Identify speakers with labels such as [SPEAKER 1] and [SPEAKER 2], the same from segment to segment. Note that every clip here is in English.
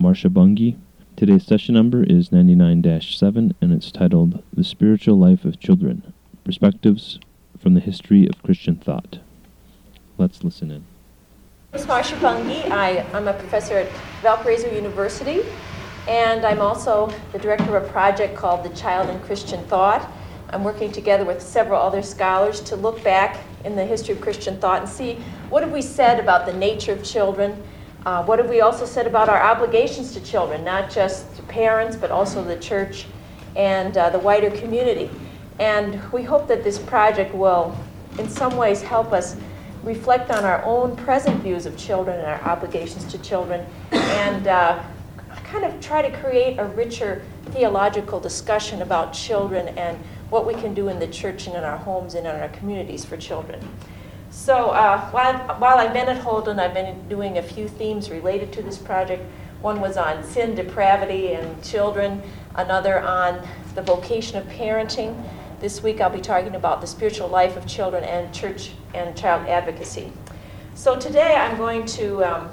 [SPEAKER 1] Marcia Bunge. Today's session number is 99-7, and it's titled The Spiritual Life of Children, Perspectives from the History of Christian Thought. Let's listen in.
[SPEAKER 2] My name is Marcia Bunge. I'm a professor at Valparaiso University, and I'm also the director of a project called The Child in Christian Thought. I'm working together with several other scholars to look back in the history of Christian thought and see what have we said about the nature of children, what have we also said about our obligations to children, not just to parents, but also the church and the wider community. And we hope that this project will, in some ways, help us reflect on our own present views of children and our obligations to children, and kind of try to create a richer theological discussion about children and what we can do in the church and in our homes and in our communities for children. So while I've been at Holden, I've been doing a few themes related to this project. One was on sin, depravity, and children, another on the vocation of parenting. This week I'll be talking about the spiritual life of children and church and child advocacy. So today I'm going to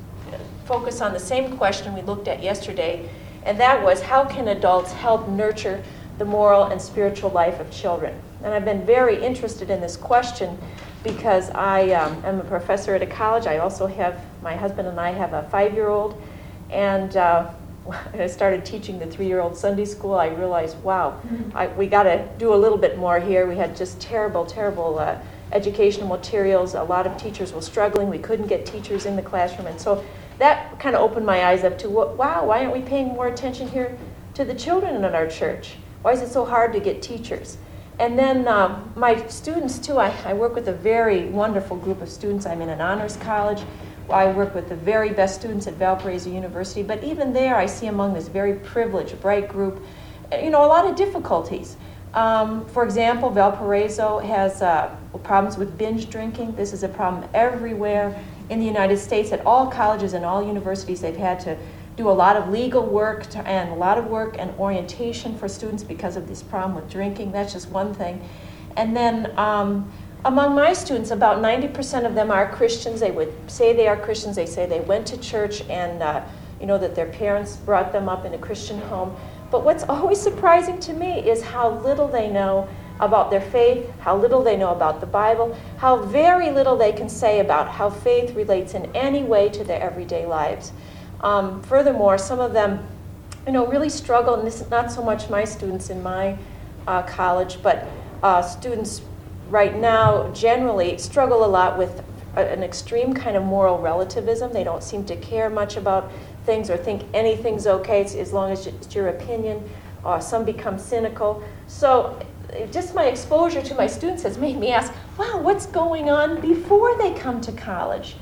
[SPEAKER 2] focus on the same question we looked at yesterday, and that was, how can adults help nurture the moral and spiritual life of children? And I've been very interested in this question because I am a professor at a college. I also have, my husband and I have a 5-year-old, and when I started teaching the 3-year-old Sunday school, I realized, wow, we got to do a little bit more here. We had just terrible educational materials. A lot of teachers were struggling. We couldn't get teachers in the classroom, and so that kind of opened my eyes up to, wow, why aren't we paying more attention here to the children in our church? Why is it so hard to get teachers? And then my students, too, I work with a very wonderful group of students. I'm in an honors college. I work with the very best students at Valparaiso University. But even there, I see among this very privileged, bright group, a lot of difficulties. For example, Valparaiso has problems with binge drinking. This is a problem everywhere in the United States. At all colleges and all universities, they've had to do a lot of legal work and a lot of work and orientation for students because of this problem with drinking. That's just one thing. And then among my students, about 90% of them are Christians. They would say they are Christians. They say they went to church and that their parents brought them up in a Christian home. But what's always surprising to me is how little they know about their faith, how little they know about the Bible, how very little they can say about how faith relates in any way to their everyday lives. Furthermore, some of them, really struggle, and this is not so much my students in my college, but students right now generally struggle a lot with an extreme kind of moral relativism. They don't seem to care much about things or think anything's okay as long as it's your opinion. Some become cynical. So just my exposure to my students has made me ask, wow, what's going on before they come to college?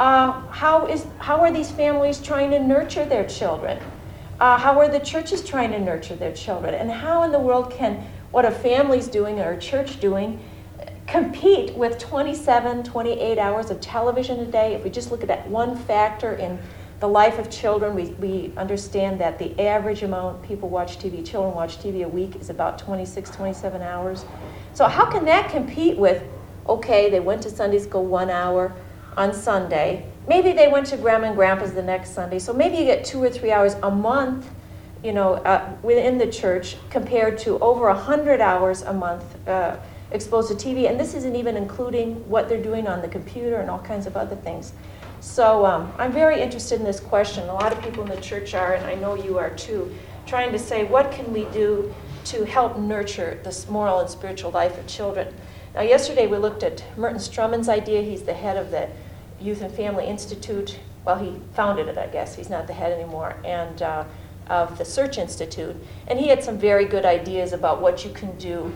[SPEAKER 2] How are these families trying to nurture their children? How are the churches trying to nurture their children? And how in the world can what a family's doing or a church doing compete with 27, 28 hours of television a day? If we just look at that one factor in the life of children, we understand that the average amount children watch TV a week is about 26, 27 hours. So how can that compete with, okay, they went to Sunday school 1 hour on Sunday. Maybe they went to Grandma and Grandpa's the next Sunday. So maybe you get 2 or 3 hours a month, within the church compared to over 100 hours a month exposed to TV. And this isn't even including what they're doing on the computer and all kinds of other things. So I'm very interested in this question. A lot of people in the church are, and I know you are too, trying to say, what can we do to help nurture this moral and spiritual life of children? Now, yesterday we looked at Merton Strumman's idea. He's the head of the Youth and Family Institute. Well, he founded it, I guess. He's not the head anymore. And of the Search Institute. And he had some very good ideas about what you can do.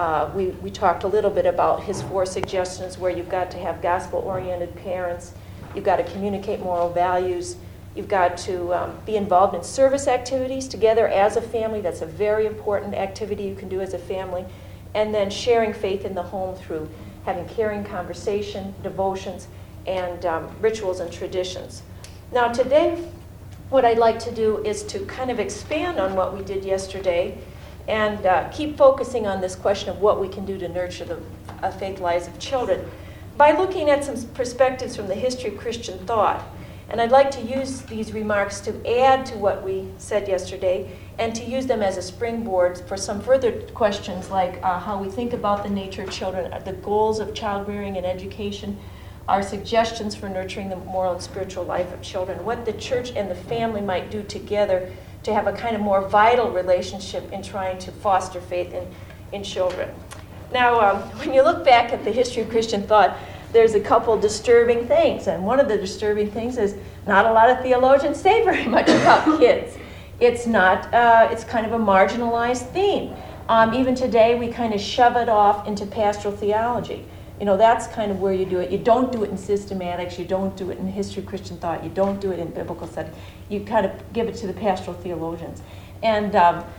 [SPEAKER 2] We talked a little bit about his 4 suggestions, where you've got to have gospel-oriented parents, you've got to communicate moral values, you've got to be involved in service activities together as a family. That's a very important activity you can do as a family. And then sharing faith in the home through having caring conversation, devotions, and rituals and traditions. Now today, what I'd like to do is to kind of expand on what we did yesterday and keep focusing on this question of what we can do to nurture the faith lives of children by looking at some perspectives from the history of Christian thought. And I'd like to use these remarks to add to what we said yesterday and to use them as a springboard for some further questions like how we think about the nature of children, the goals of child rearing and education, our suggestions for nurturing the moral and spiritual life of children, what the church and the family might do together to have a kind of more vital relationship in trying to foster faith in children. Now, when you look back at the history of Christian thought, there's a couple disturbing things. And one of the disturbing things is not a lot of theologians say very much about kids. It's not, it's kind of a marginalized theme. Even today, we kind of shove it off into pastoral theology. You know, that's kind of where you do it. You don't do it in systematics. You don't do it in history of Christian thought. You don't do it in biblical study. You kind of give it to the pastoral theologians. And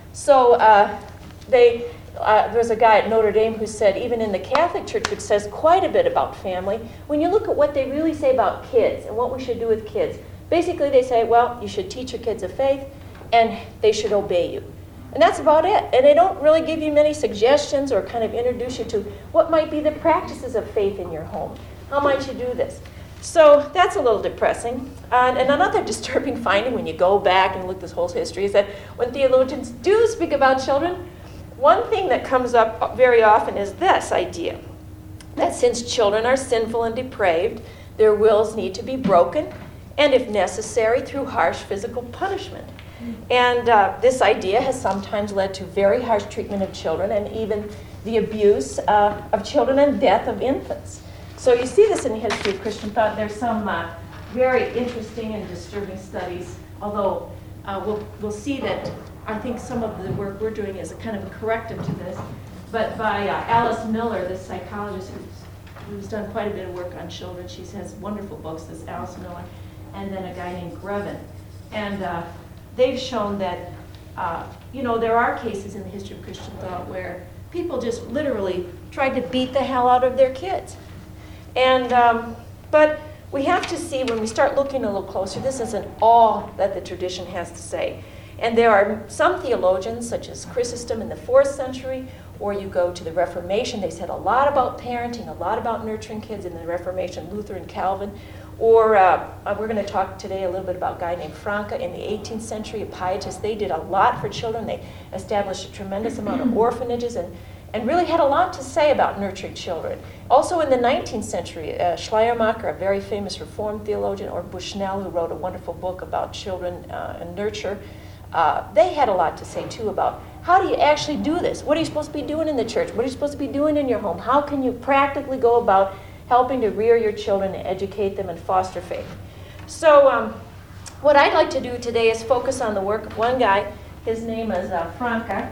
[SPEAKER 2] there's a guy at Notre Dame who said, even in the Catholic Church, which says quite a bit about family, when you look at what they really say about kids and what we should do with kids, basically they say, well, you should teach your kids a faith and they should obey you. And that's about it. And they don't really give you many suggestions or kind of introduce you to what might be the practices of faith in your home. How might you do this? So that's a little depressing. And another disturbing finding when you go back and look at this whole history is that when theologians do speak about children, one thing that comes up very often is this idea, that since children are sinful and depraved, their wills need to be broken, and if necessary, through harsh physical punishment. And this idea has sometimes led to very harsh treatment of children and even the abuse of children and death of infants. So you see this in the history of Christian thought. There's some very interesting and disturbing studies, although we'll see that I think some of the work we're doing is a kind of a corrective to this, but by Alice Miller, this psychologist who's done quite a bit of work on children. She has wonderful books, this Alice Miller, and then a guy named Grevin. And they've shown that, there are cases in the history of Christian thought where people just literally tried to beat the hell out of their kids. And but we have to see, when we start looking a little closer, this isn't all that the tradition has to say. And there are some theologians, such as Chrysostom in the 4th century, or you go to the Reformation, they said a lot about parenting, a lot about nurturing kids in the Reformation, Luther and Calvin. Or we're going to talk today a little bit about a guy named Franca in the 18th century, a pietist. They did a lot for children. They established a tremendous amount of orphanages and really had a lot to say about nurturing children. Also in the 19th century, Schleiermacher, a very famous Reformed theologian, or Bushnell, who wrote a wonderful book about children and nurture, they had a lot to say too about how do you actually do this? What are you supposed to be doing in the church? What are you supposed to be doing in your home? How can you practically go about helping to rear your children and educate them and foster faith? So what I'd like to do today is focus on the work of one guy. His name is Franca,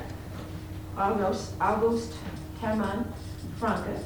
[SPEAKER 2] August Hermann Franca.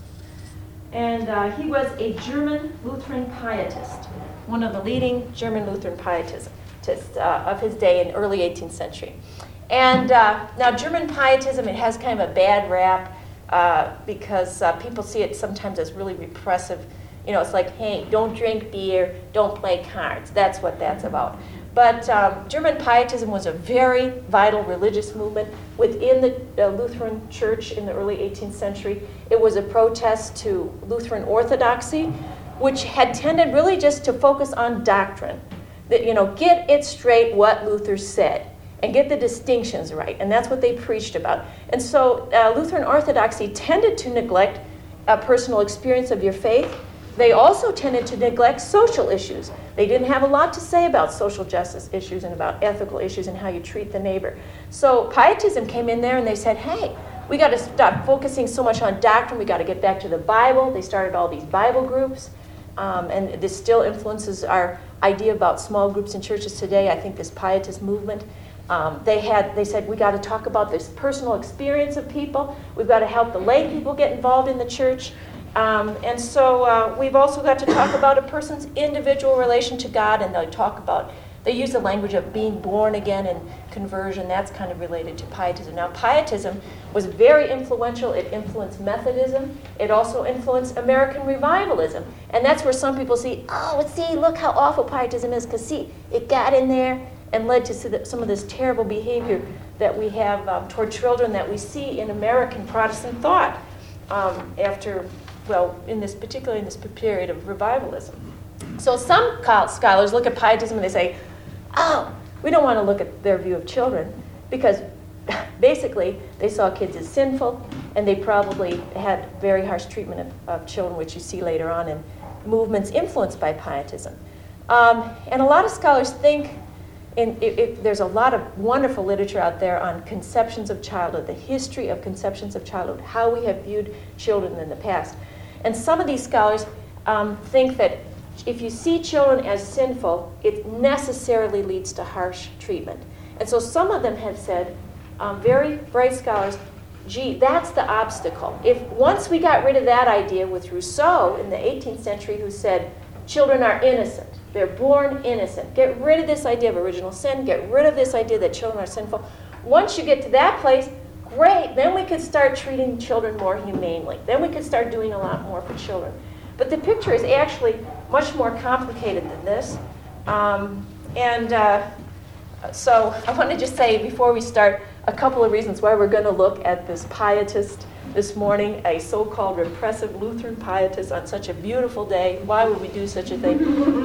[SPEAKER 2] And he was a German Lutheran pietist, one of the leading German Lutheran pietists of his day in early 18th century. And now German pietism, it has kind of a bad rap because people see it sometimes as really repressive. You know, it's like, hey, don't drink beer, don't play cards. That's what that's about. But German pietism was a very vital religious movement within the Lutheran Church in the early 18th century. It was a protest to Lutheran orthodoxy, which had tended really just to focus on doctrine. That, you know, get it straight what Luther said and get the distinctions right. And that's what they preached about. And so Lutheran orthodoxy tended to neglect a personal experience of your faith. They also tended to neglect social issues. They didn't have a lot to say about social justice issues and about ethical issues and how you treat the neighbor. So pietism came in there and they said, hey, we got to stop focusing so much on doctrine. We got to get back to the Bible. They started all these Bible groups. And this still influences our idea about small groups in churches today. I think this pietist movement, they said we got to talk about this personal experience of people. We've got to help the lay people get involved in the church. And so we've also got to talk about a person's individual relation to God, and they use the language of being born again and conversion. That's kind of related to pietism. Now, pietism was very influential. It influenced Methodism. It also influenced American revivalism. And that's where some people see, look how awful pietism is, because it got in there and led to some of this terrible behavior that we have toward children that we see in American Protestant thought particularly in this period of revivalism. So some scholars look at pietism and they say, oh, we don't want to look at their view of children because basically they saw kids as sinful and they probably had very harsh treatment of children, which you see later on in movements influenced by pietism. And a lot of scholars think, there's a lot of wonderful literature out there on conceptions of childhood, the history of conceptions of childhood, how we have viewed children in the past. And some of these scholars think that if you see children as sinful, it necessarily leads to harsh treatment. And so some of them have said, very bright scholars, gee, that's the obstacle. If once we got rid of that idea with Rousseau in the 18th century, who said children are innocent, they're born innocent. Get rid of this idea of original sin. Get rid of this idea that children are sinful. Once you get to that place, great, then we could start treating children more humanely. Then we could start doing a lot more for children. But the picture is actually much more complicated than this. So I want to just say before we start a couple of reasons why we're going to look at this pietist this morning, a so-called repressive Lutheran pietist on such a beautiful day. Why would we do such a thing?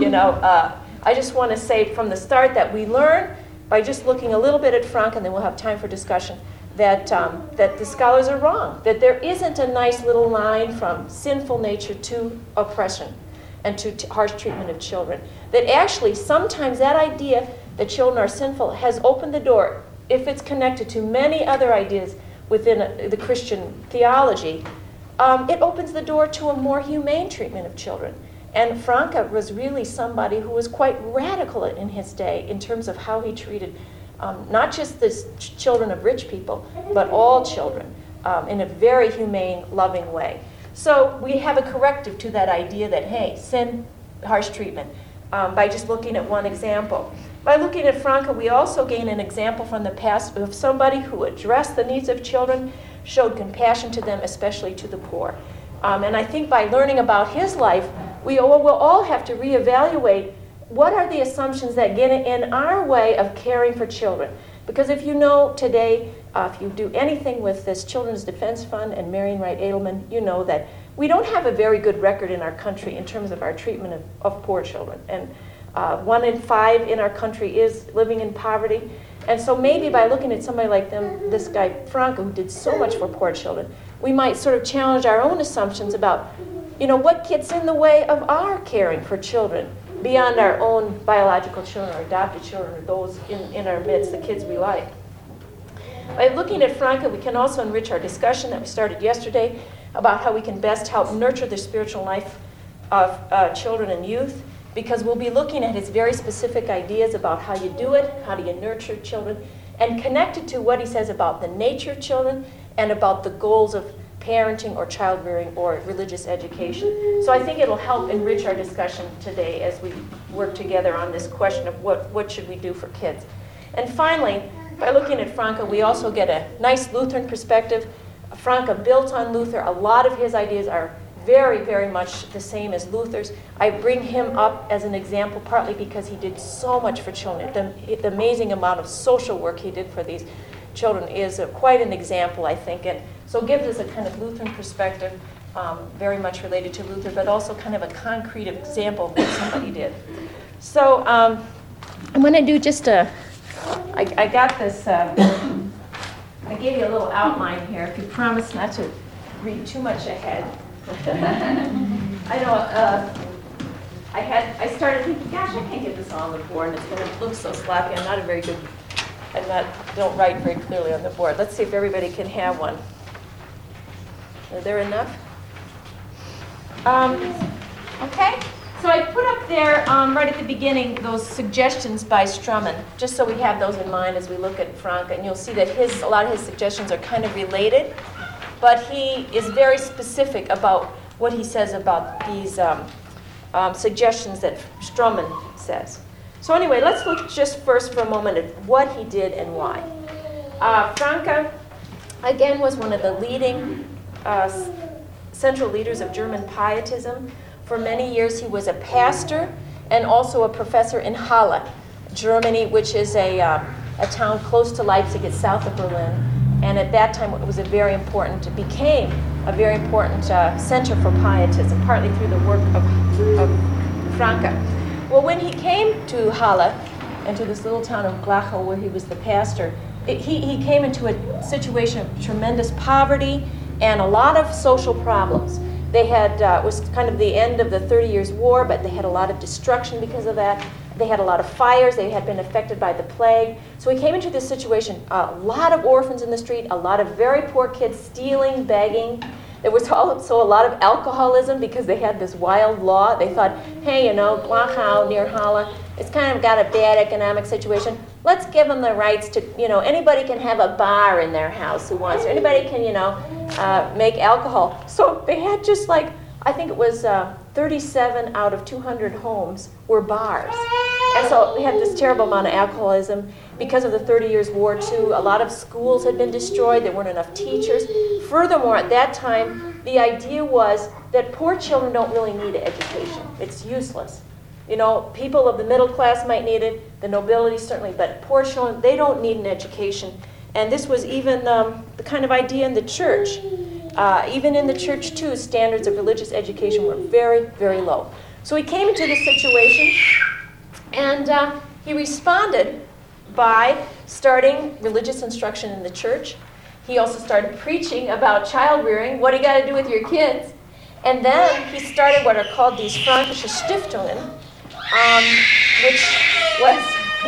[SPEAKER 2] I just want to say from the start that we learn by just looking a little bit at Frank, and then we'll have time for discussion, that the scholars are wrong, that there isn't a nice little line from sinful nature to oppression and to harsh treatment of children. That actually sometimes that idea that children are sinful has opened the door, if it's connected to many other ideas within the Christian theology, it opens the door to a more humane treatment of children. And Franke was really somebody who was quite radical in his day in terms of how he treated not just the children of rich people, but all children in a very humane, loving way. So we have a corrective to that idea that, hey, sin, harsh treatment, by just looking at one example. By looking at Franke, we also gain an example from the past of somebody who addressed the needs of children, showed compassion to them, especially to the poor. And I think by learning about his life, we will all have to reevaluate what are the assumptions that get in our way of caring for children. Because if you know today, if you do anything with this Children's Defense Fund and Marian Wright Edelman, you know that we don't have a very good record in our country in terms of our treatment of poor children. And 1 in 5 in our country is living in poverty. And so maybe by looking at somebody like this guy, Franke, who did so much for poor children, we might sort of challenge our own assumptions about, what gets in the way of our caring for children beyond our own biological children or adopted children or those in our midst, the kids we like. By looking at Franke, we can also enrich our discussion that we started yesterday about how we can best help nurture the spiritual life of children and youth, because we'll be looking at his very specific ideas about how you do it, how do you nurture children, and connected to what he says about the nature of children and about the goals of parenting or child-rearing or religious education. So I think it'll help enrich our discussion today as we work together on this question of what should we do for kids. And finally, by looking at Franke, we also get a nice Lutheran perspective. Franke built on Luther. A lot of his ideas are very, very much the same as Luther's. I bring him up as an example partly because he did so much for children. The amazing amount of social work he did for these children is quite an example, I think. And so it gives us a kind of Lutheran perspective, very much related to Luther, but also kind of a concrete example of what somebody did. So I'm going to do just I got this, I gave you a little outline here. If you promise not to read too much ahead. I know, I started thinking, gosh, I can't get this on the board, and it's going to look so sloppy. Don't write very clearly on the board. Let's see if everybody can have one. Are there enough? Okay. So I put up there, right at the beginning, those suggestions by Strummen, just so we have those in mind as we look at Franke. And you'll see that a lot of his suggestions are kind of related, but he is very specific about what he says about these suggestions that Strummen says. So anyway, let's look just first for a moment at what he did and why. Franke, again, was one of the leading central leaders of German pietism. For many years, he was a pastor and also a professor in Halle, Germany, which is a town close to Leipzig. It's south of Berlin. And at that time, it became a very important center for pietism, partly through the work of Franca. Well, when he came to Halle and to this little town of Glachow where he was the pastor, he came into a situation of tremendous poverty and a lot of social problems. They had, it was kind of the end of the 30 Years' War, but they had a lot of destruction because of that. They had a lot of fires. They had been affected by the plague. So he came into this situation, a lot of orphans in the street, a lot of very poor kids stealing, begging. There was also a lot of alcoholism because they had this wild law. They thought, hey, Glachow near Halle, it's kind of got a bad economic situation. Let's give them the rights to, anybody can have a bar in their house who wants to. Anybody can, make alcohol. So they had just like, I think it was 37 out of 200 homes were bars. And so they had this terrible amount of alcoholism. Because of the 30 Years' War, too, a lot of schools had been destroyed. There weren't enough teachers. Furthermore, at that time, the idea was that poor children don't really need education. It's useless. People of the middle class might need it, the nobility certainly, but poor children, they don't need an education. And this was even the kind of idea in the church. Even in the church, too, standards of religious education were very, very low. So he came into this situation, and he responded by starting religious instruction in the church. He also started preaching about child rearing, what you got to do with your kids. And then he started what are called these Frankische Stiftungen, which was,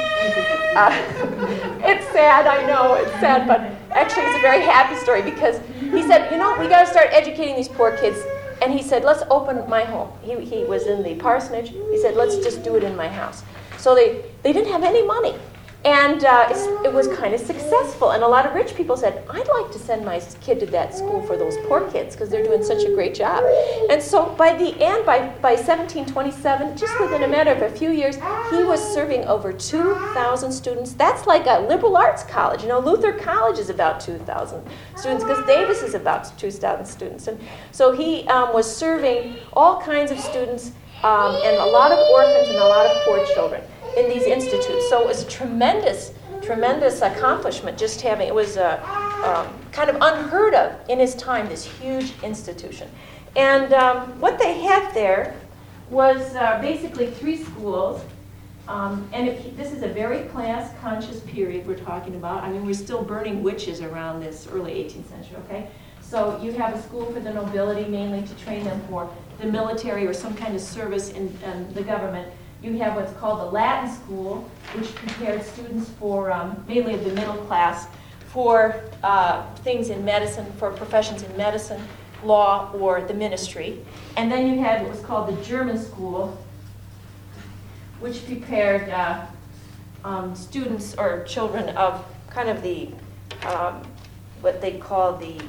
[SPEAKER 2] it's sad, I know, it's sad, but actually it's a very happy story because he said, we got to start educating these poor kids. And he said, let's open my home. He was in the parsonage. He said, let's just do it in my house. So they didn't have any money. And it was kind of successful. And a lot of rich people said, I'd like to send my kid to that school for those poor kids because they're doing such a great job. And so by the end, by 1727, just within a matter of a few years, he was serving over 2,000 students. That's like a liberal arts college. Luther College is about 2,000 students because Davis is about 2,000 students. And so he was serving all kinds of students and a lot of orphans and a lot of poor children in these institutes. So it was a tremendous accomplishment just having, it was kind of unheard of in his time, this huge institution. And what they had there was basically 3 schools. This is a very class-conscious period we're talking about. I mean, we're still burning witches around this early 18th century, okay? So you have a school for the nobility, mainly to train them for the military or some kind of service in the government. You have what's called the Latin school, which prepared students for, mainly of the middle class, for things in medicine, for professions in medicine, law, or the ministry. And then you had what was called the German school, which prepared students or children of kind of the, what they call the,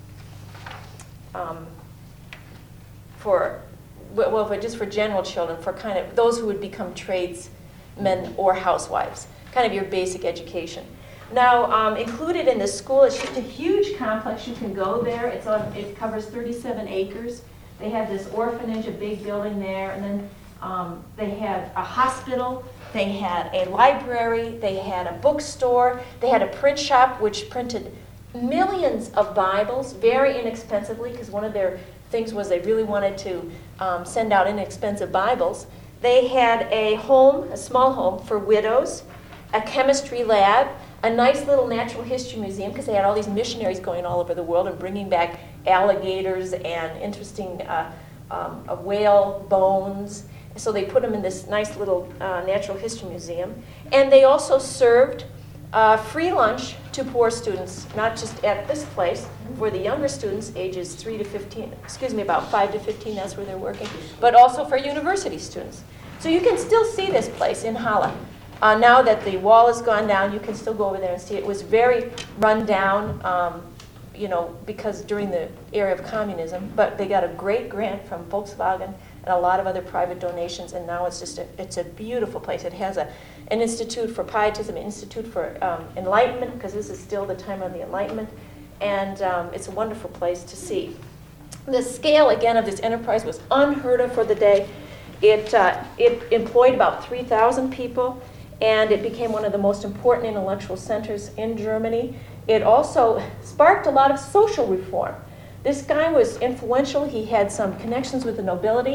[SPEAKER 2] just for general children, for kind of those who would become tradesmen or housewives, kind of your basic education. Now, included in this school is just a huge complex. You can go there. It covers 37 acres. They had this orphanage, a big building there, and then they had a hospital. They had a library. They had a bookstore. They had a print shop which printed millions of Bibles very inexpensively because one of their things was they really wanted to send out inexpensive Bibles. They had a home, a small home for widows, a chemistry lab, a nice little natural history museum because they had all these missionaries going all over the world and bringing back alligators and interesting whale bones. So they put them in this nice little natural history museum. And they also served free lunch to poor students, not just at this place for the younger students, ages 3 to 15, about 5 to 15, that's where they're working, but also for university students. So you can still see this place in Halle. Now that the wall has gone down, you can still go over there and see it. It was very run down, because during the era of communism, but they got a great grant from Volkswagen and a lot of other private donations, and now it's a beautiful place. It has an institute for pietism, an institute for enlightenment, because this is still the time of the Enlightenment, and it's a wonderful place to see. The scale, again, of this enterprise was unheard of for the day. It employed about 3,000 people, and it became one of the most important intellectual centers in Germany. It also sparked a lot of social reform. This guy was influential. He had some connections with the nobility,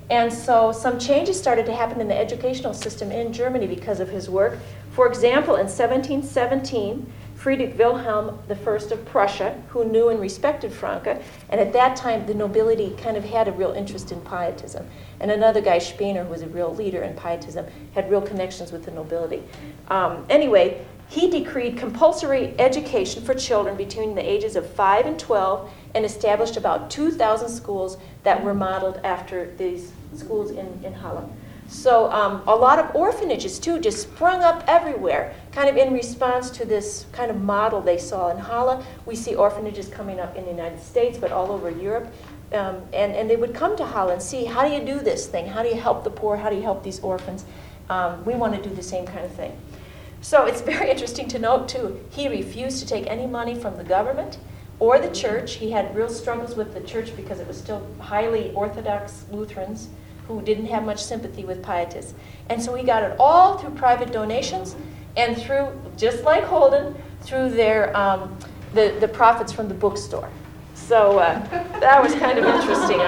[SPEAKER 2] And so some changes started to happen in the educational system in Germany because of his work. For example, in 1717, Friedrich Wilhelm I of Prussia, who knew and respected Francke, and at that time the nobility kind of had a real interest in pietism. And another guy, Spener, who was a real leader in pietism, had real connections with the nobility. Anyway, he decreed compulsory education for children between the ages of 5 and 12 and established about 2,000 schools that were modeled after these schools in Halle. So a lot of orphanages, too, just sprung up everywhere, kind of in response to this kind of model they saw in Halle. We see orphanages coming up in the United States, but all over Europe. And they would come to Halle and see, how do you do this thing? How do you help the poor? How do you help these orphans? We want to do the same kind of thing. So it's very interesting to note, too, he refused to take any money from the government or the church. He had real struggles with the church because it was still highly Orthodox Lutherans who didn't have much sympathy with pietists. And so he got it all through private donations and through, just like Holden, through their the profits from the bookstore. So that was kind of interesting,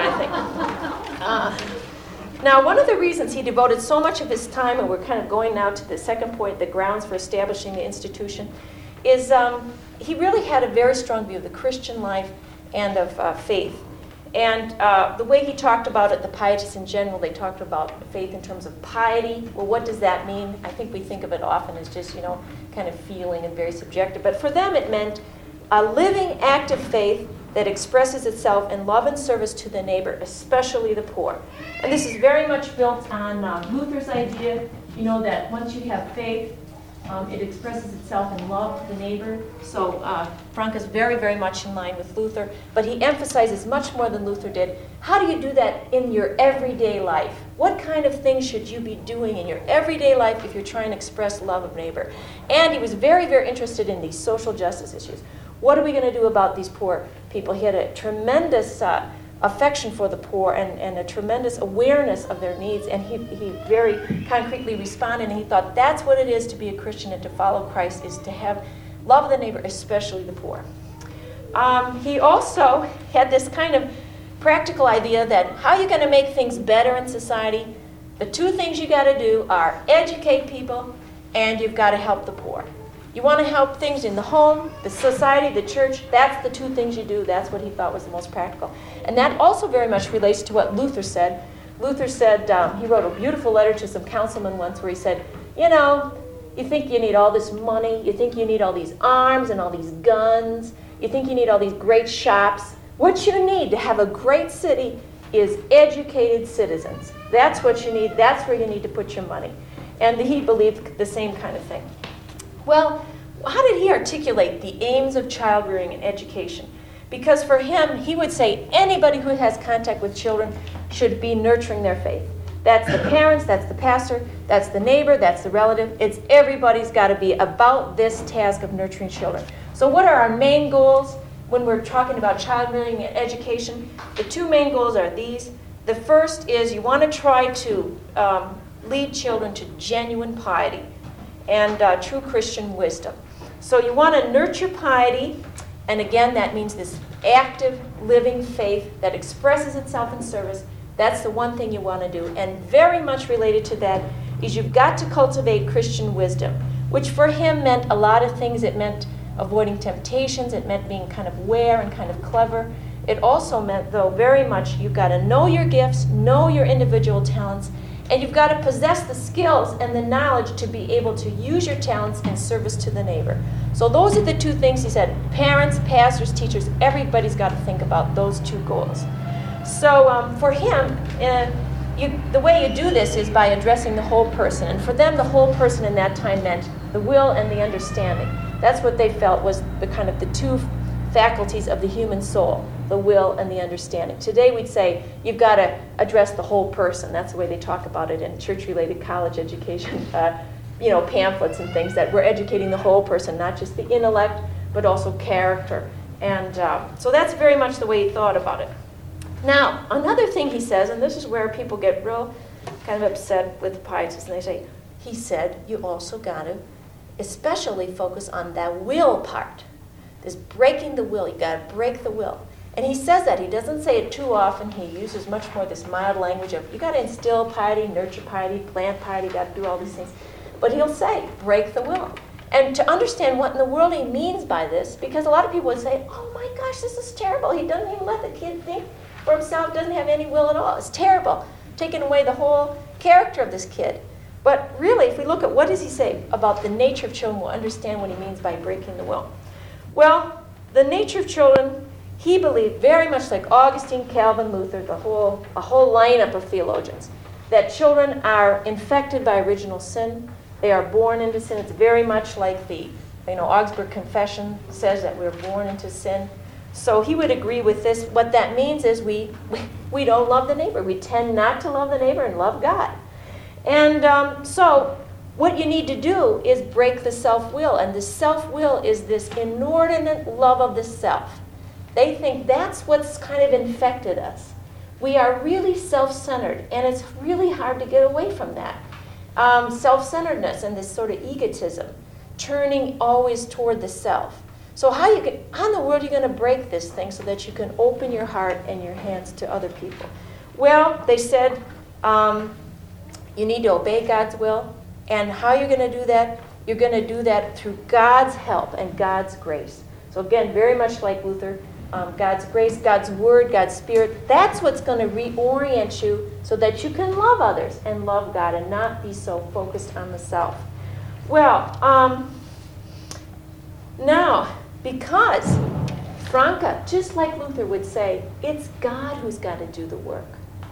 [SPEAKER 2] I think. Now, one of the reasons he devoted so much of his time, and we're kind of going now to the second point, the grounds for establishing the institution, is he really had a very strong view of the Christian life and of faith. And the way he talked about it, the pietists in general, they talked about faith in terms of piety. Well, what does that mean? I think we think of it often as just, kind of feeling and very subjective. But for them, it meant a living, active faith that expresses itself in love and service to the neighbor, especially the poor. And this is very much built on Luther's idea, that once you have faith, it expresses itself in love to the neighbor. So Francke is very, very much in line with Luther, but he emphasizes much more than Luther did. How do you do that in your everyday life? What kind of things should you be doing in your everyday life if you're trying to express love of neighbor? And he was very, very interested in these social justice issues. What are we going to do about these poor people? He had a tremendous affection for the poor and a tremendous awareness of their needs, and he very concretely responded, and he thought that's what it is to be a Christian and to follow Christ, is to have love of the neighbor, especially the poor. He also had this kind of practical idea that how are you going to make things better in society? The two things you got to do are educate people, and you've got to help the poor. You want to help things in the home, the society, the church. That's the two things you do. That's what he thought was the most practical. And that also very much relates to what Luther said. Luther said, he wrote a beautiful letter to some councilmen once where he said, you think you need all this money, you think you need all these arms and all these guns, you think you need all these great shops. What you need to have a great city is educated citizens. That's what you need. That's where you need to put your money. And he believed the same kind of thing. Well, how did he articulate the aims of child rearing and education? Because for him, he would say anybody who has contact with children should be nurturing their faith. That's the parents, that's the pastor, that's the neighbor, that's the relative. It's everybody's got to be about this task of nurturing children. So what are our main goals when we're talking about child rearing and education? The two main goals are these. The first is you want to try to lead children to genuine piety and true Christian wisdom. So you want to nurture piety, and again, that means this active, living faith that expresses itself in service. That's the one thing you want to do. And very much related to that is you've got to cultivate Christian wisdom, which for him meant a lot of things. It meant avoiding temptations. It meant being kind of aware and kind of clever. It also meant, though, very much you've got to know your gifts, know your individual talents, and you've got to possess the skills and the knowledge to be able to use your talents in service to the neighbor. So those are the two things he said. Parents, pastors, teachers, everybody's got to think about those two goals. So for him, the way you do this is by addressing the whole person. And for them, the whole person in that time meant the will and the understanding. That's what they felt was the kind of the two faculties of the human soul, the will and the understanding. Today we'd say you've got to address the whole person. That's the way they talk about it in church-related college education, pamphlets and things, that we're educating the whole person, not just the intellect, but also character. And so that's very much the way he thought about it. Now, another thing he says, and this is where people get real kind of upset with pietists, and they say, he said, you also got to especially focus on that will part. This breaking the will. You got to break the will. And he says that. He doesn't say it too often. He uses much more this mild language of, you got to instill piety, nurture piety, plant piety, you got to do all these things. But he'll say, break the will. And to understand what in the world he means by this, because a lot of people would say, oh my gosh, this is terrible. He doesn't even let the kid think for himself, doesn't have any will at all. It's terrible. Taking away the whole character of this kid. But really, if we look at what does he say about the nature of children, we'll understand what he means by breaking the will. Well, the nature of children, he believed very much like Augustine, Calvin, Luther, a whole lineup of theologians, that children are infected by original sin. They are born into sin. It's very much like the Augsburg Confession says that we're born into sin. So he would agree with this. What that means is we don't love the neighbor. We tend not to love the neighbor and love God. And so what you need to do is break the self-will. And the self-will is this inordinate love of the self. They think that's what's kind of infected us. We are really self-centered, and it's really hard to get away from that. Self-centeredness and this sort of egotism, turning always toward the self. So how in the world are you going to break this thing so that you can open your heart and your hands to other people? Well, they said you need to obey God's will. And how you're going to do that? You're going to do that through God's help and God's grace. So again, very much like Luther, God's grace, God's word, God's spirit, that's what's going to reorient you so that you can love others and love God and not be so focused on the self. Well, now, because Franke, just like Luther would say, it's God who's got to do the work.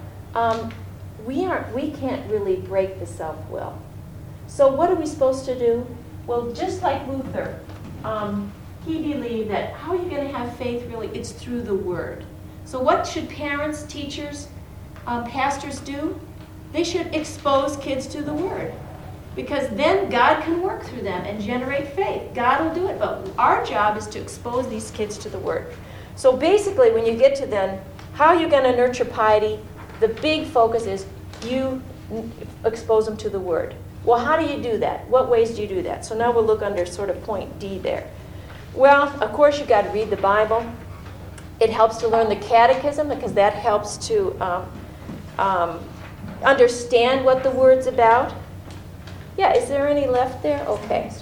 [SPEAKER 2] We can't really break the self-will. So what are we supposed to do? Well, just like Luther, he believed that how are you going to have faith really? It's through the Word. So what should parents, teachers, pastors do? They should expose kids to the Word. Because then God can work through them and generate faith. God will do it. But our job is to expose these kids to the Word. So basically, when you get to then, how are you going to nurture piety? The big focus is you expose them to the Word. Well, how do you do that? What ways do you do that? So now we'll look under sort of point D there. Well, of course, you've got to read the Bible. It helps to learn the catechism because that helps to understand what the Word's about. Yeah, is there any left there? Okay.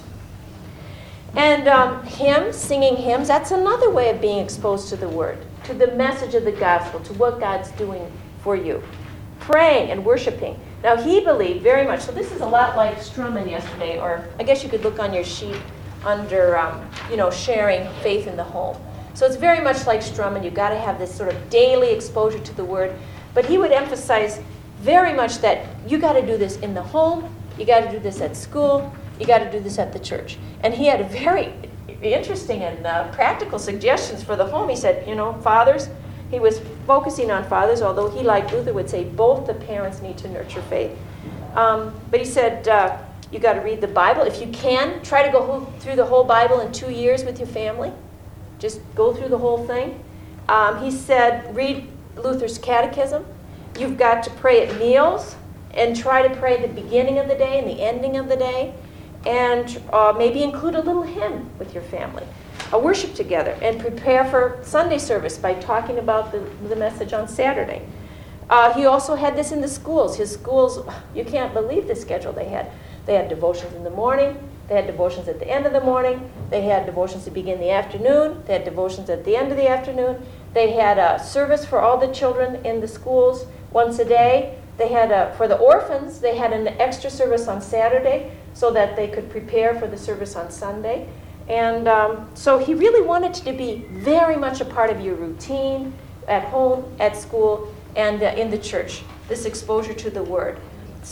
[SPEAKER 2] And hymns, singing hymns, that's another way of being exposed to the Word, to the message of the gospel, to what God's doing for you. Praying and worshiping. Now, he believed very much, so this is a lot like Strumman yesterday, or I guess you could look on your sheet under, sharing faith in the home. So it's very much like Strumman. You've got to have this sort of daily exposure to the Word. But he would emphasize very much that you got to do this in the home, you got to do this at school, you got to do this at the church. And he had a very interesting and practical suggestions for the home. He said, fathers, he was focusing on fathers, although he, like Luther, would say both the parents need to nurture faith. But he said, you got to read the Bible. If you can, try to go through the whole Bible in 2 years with your family. Just go through the whole thing. He said, read Luther's catechism. You've got to pray at meals and try to pray at the beginning of the day and the ending of the day. And maybe include a little hymn with your family. Worship together and prepare for Sunday service by talking about the message on Saturday. He also had this in the schools. His schools, you can't believe the schedule they had. They had devotions in the morning. They had devotions at the end of the morning. They had devotions to begin the afternoon. They had devotions at the end of the afternoon. They had a service for all the children in the schools once a day. They had for the orphans, they had an extra service on Saturday so that they could prepare for the service on Sunday. And so he really wanted it to be very much a part of your routine at home, at school, and in the church, this exposure to the Word.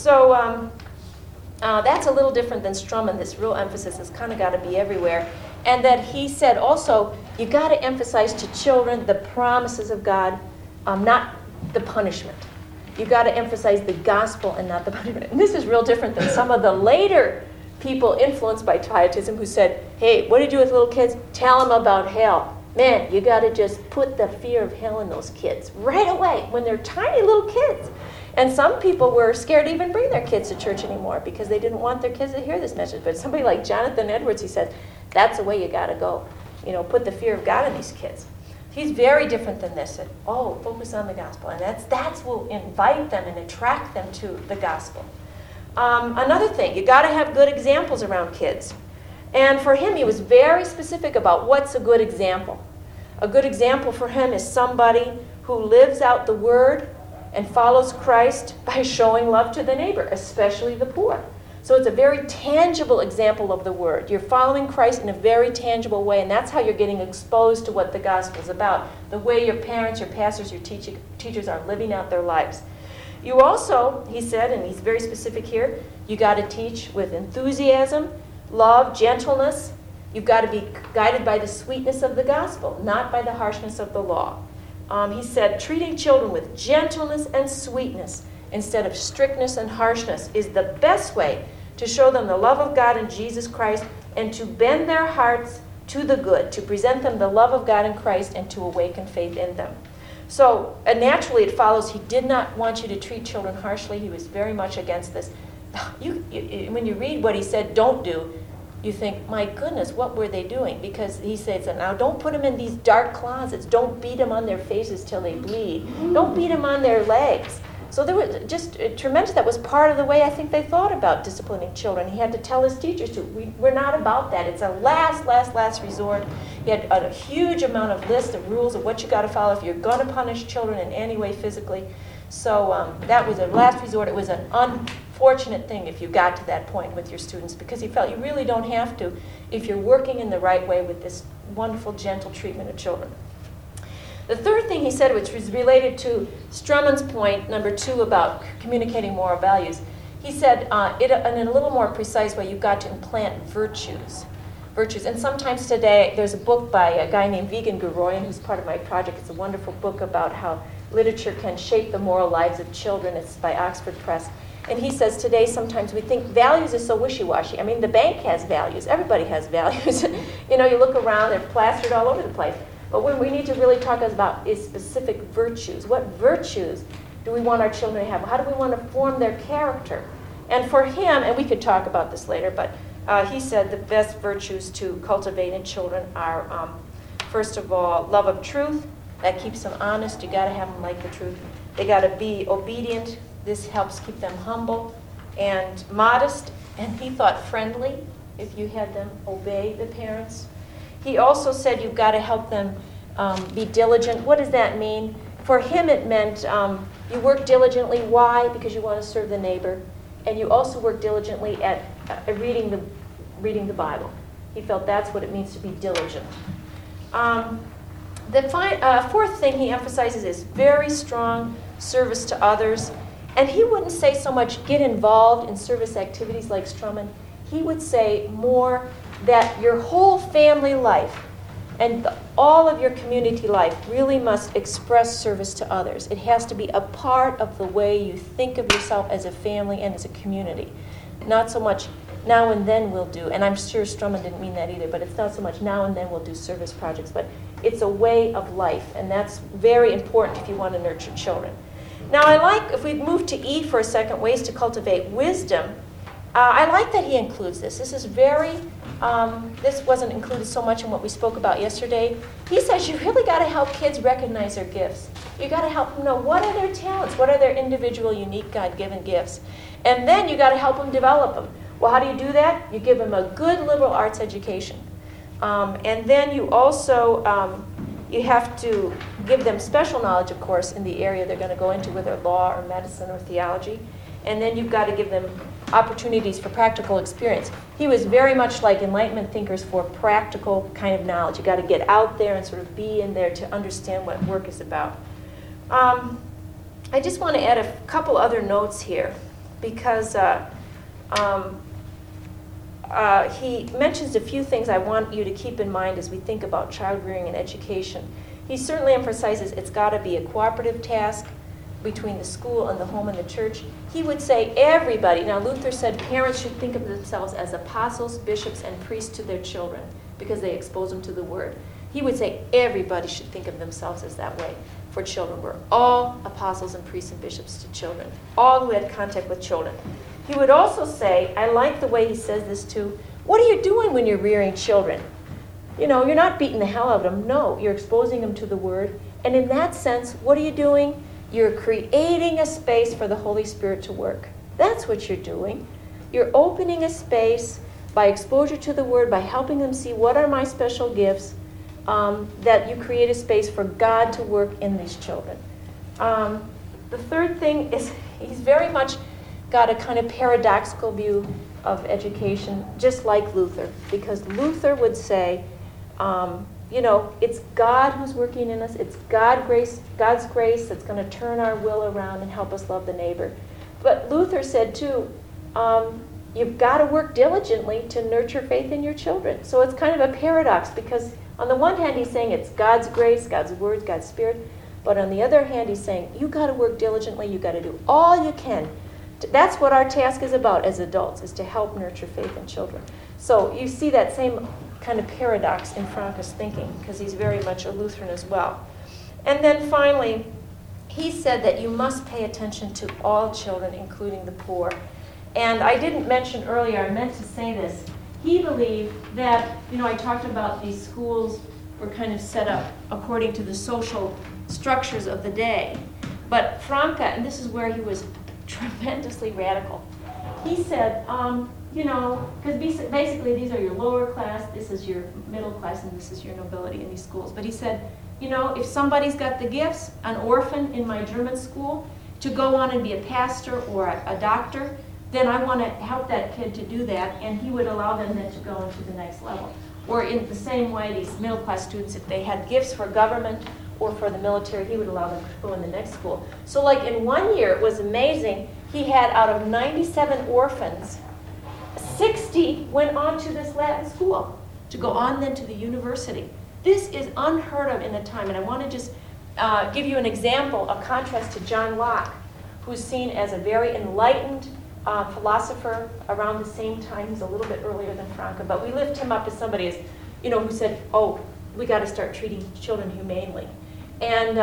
[SPEAKER 2] So that's a little different than Strumman. This real emphasis has kind of got to be everywhere. And that he said also, you got to emphasize to children the promises of God, not the punishment. You got to emphasize the gospel and not the punishment. And this is real different than some of the later people influenced by Pietism who said, hey, what do you do with little kids? Tell them about hell. Man, you got to just put the fear of hell in those kids right away when they're tiny little kids. And some people were scared to even bring their kids to church anymore because they didn't want their kids to hear this message. But somebody like Jonathan Edwards, he said, that's the way you got to go. Put the fear of God in these kids. He's very different than this. Focus on the gospel. And that's will invite them and attract them to the gospel. Another thing, you got to have good examples around kids. And for him, he was very specific about what's a good example. A good example for him is somebody who lives out the word and follows Christ by showing love to the neighbor, especially the poor. So it's a very tangible example of the word. You're following Christ in a very tangible way, and that's how you're getting exposed to what the gospel is about, the way your parents, your pastors, your teachers are living out their lives. You also, he said, and he's very specific here, you got to teach with enthusiasm, love, gentleness. You've got to be guided by the sweetness of the gospel, not by the harshness of the law. He said, treating children with gentleness and sweetness instead of strictness and harshness is the best way to show them the love of God in Jesus Christ and to bend their hearts to the good, to present them the love of God in Christ and to awaken faith in them. So naturally it follows he did not want you to treat children harshly. He was very much against this. When you read what he said don't do, you think, my goodness, what were they doing? Because he says, now don't put them in these dark closets. Don't beat them on their faces till they bleed. Don't beat them on their legs. So there was just tremendous. That was part of the way I think they thought about disciplining children. He had to tell his teachers to, we're not about that. It's a last resort. He had a huge amount of list of rules of what you got to follow if you're going to punish children in any way physically. So that was a last resort. It was an unfortunate thing if you got to that point with your students, because he felt you really don't have to if you're working in the right way with this wonderful, gentle treatment of children. The third thing he said, which was related to Strumman's point, number 2, about communicating moral values, he said, in a little more precise way, you've got to implant virtues. And sometimes today, there's a book by a guy named Vigen Guroian, who's part of my project. It's a wonderful book about how literature can shape the moral lives of children. It's by Oxford Press. And he says today sometimes we think values are so wishy-washy. I mean, the bank has values. Everybody has values. You look around, they're plastered all over the place. But what we need to really talk about is specific virtues. What virtues do we want our children to have? How do we want to form their character? And for him, and we could talk about this later, but he said the best virtues to cultivate in children are, first of all, love of truth. That keeps them honest. You got to have them like the truth. They got to be obedient. This helps keep them humble and modest. And he thought friendly, if you had them obey the parents. He also said you've got to help them be diligent. What does that mean? For him it meant you work diligently. Why? Because you want to serve the neighbor. And you also work diligently at reading the Bible. He felt that's what it means to be diligent. The fourth thing he emphasizes is very strong service to others. And he wouldn't say so much get involved in service activities like Strumman. He would say more that your whole family life and all of your community life really must express service to others. It has to be a part of the way you think of yourself as a family and as a community. Not so much now and then we'll do, and I'm sure Strumman didn't mean that either, but it's not so much now and then we'll do service projects, but it's a way of life, and that's very important if you want to nurture children. Now I like, if we move to E for a second, ways to cultivate wisdom, I like that he includes this. This is very, this wasn't included so much in what we spoke about yesterday. He says you really got to help kids recognize their gifts. You got to help them know what are their talents, what are their individual, unique, God-given gifts. And then you got to help them develop them. Well, how do you do that? You give them a good liberal arts education. And then you also, you have to give them special knowledge, of course, in the area they're going to go into, whether law or medicine or theology. And then you've got to give them opportunities for practical experience. He was very much like Enlightenment thinkers for practical kind of knowledge. You got to get out there and sort of be in there to understand what work is about. I just want to add a couple other notes here because he mentions a few things I want you to keep in mind as we think about child rearing and education. He certainly emphasizes it's got to be a cooperative task between the school and the home and the church. He would say everybody, now Luther said parents should think of themselves as apostles, bishops, and priests to their children because they expose them to the word. He would say everybody should think of themselves as that way for children. We're all apostles and priests and bishops to children, all who had contact with children. He would also say, I like the way he says this too, what are you doing when you're rearing children? You're not beating the hell out of them. No, you're exposing them to the Word. And in that sense, what are you doing? You're creating a space for the Holy Spirit to work. That's what you're doing. You're opening a space by exposure to the Word, by helping them see what are my special gifts, that you create a space for God to work in these children. The third thing is he's very much got a kind of paradoxical view of education, just like Luther, because Luther would say, it's God who's working in us. It's God's grace that's going to turn our will around and help us love the neighbor. But Luther said, too, you've got to work diligently to nurture faith in your children. So it's kind of a paradox, because on the one hand, he's saying it's God's grace, God's words, God's Spirit. But on the other hand, he's saying, you've got to work diligently. You've got to do all you can. That's what our task is about as adults, is to help nurture faith in children. So you see that same kind of paradox in Franke's thinking, because he's very much a Lutheran as well. And then finally, he said that you must pay attention to all children, including the poor. And I didn't mention earlier, I meant to say this. He believed that, I talked about these schools were kind of set up according to the social structures of the day. But Franke, and this is where he was tremendously radical, he said, because basically these are your lower class, this is your middle class, and this is your nobility in these schools. But he said, if somebody's got the gifts, an orphan in my German school, to go on and be a pastor or a doctor, then I want to help that kid to do that, and he would allow them then to go into the next level. Or in the same way, these middle class students, if they had gifts for government or for the military, he would allow them to go in the next school. So like in 1 year, it was amazing, he had out of 97 orphans, 60 went on to this Latin school to go on then to the university. This is unheard of in the time, and I want to just give you an example, a contrast to John Locke, who's seen as a very enlightened philosopher around the same time. He's a little bit earlier than Franke, but we lift him up as somebody who said, we got to start treating children humanely. And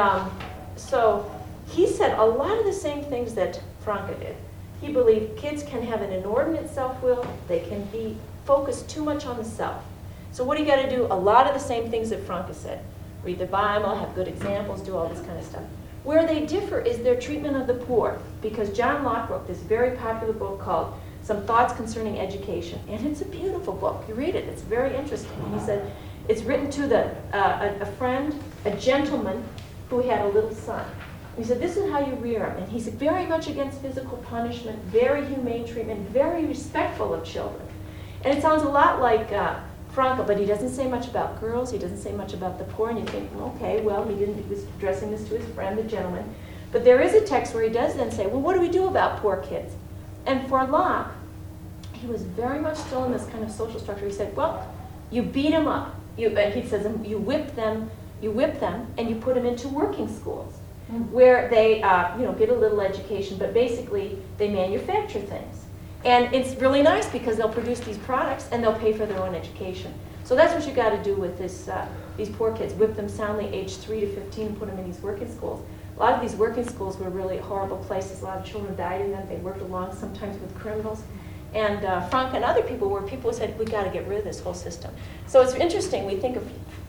[SPEAKER 2] so he said a lot of the same things that Franke did. He believed kids can have an inordinate self-will. They can be focused too much on the self. So what do you got to do? A lot of the same things that Franke said. Read the Bible, have good examples, do all this kind of stuff. Where they differ is their treatment of the poor, because John Locke wrote this very popular book called Some Thoughts Concerning Education, and it's a beautiful book. You read it, it's very interesting. And he said it's written to a friend, a gentleman who had a little son. He said, this is how you rear him. And he's very much against physical punishment, very humane treatment, very respectful of children. And it sounds a lot like Franke, but he doesn't say much about girls. He doesn't say much about the poor. And you think, okay, well, he was addressing this to his friend, the gentleman. But there is a text where he does then say, well, what do we do about poor kids? And for Locke, he was very much still in this kind of social structure. He said, well, you beat them up. And he says, you whip them, and you put them into working schools, where they get a little education, but basically they manufacture things. And it's really nice because they'll produce these products and they'll pay for their own education. So that's what you got to do with these poor kids. Whip them soundly, age 3 to 15, and put them in these working schools. A lot of these working schools were really horrible places. A lot of children died in them. They worked along sometimes with criminals. And Franke and other people were people who said, we got to get rid of this whole system. So it's interesting. We think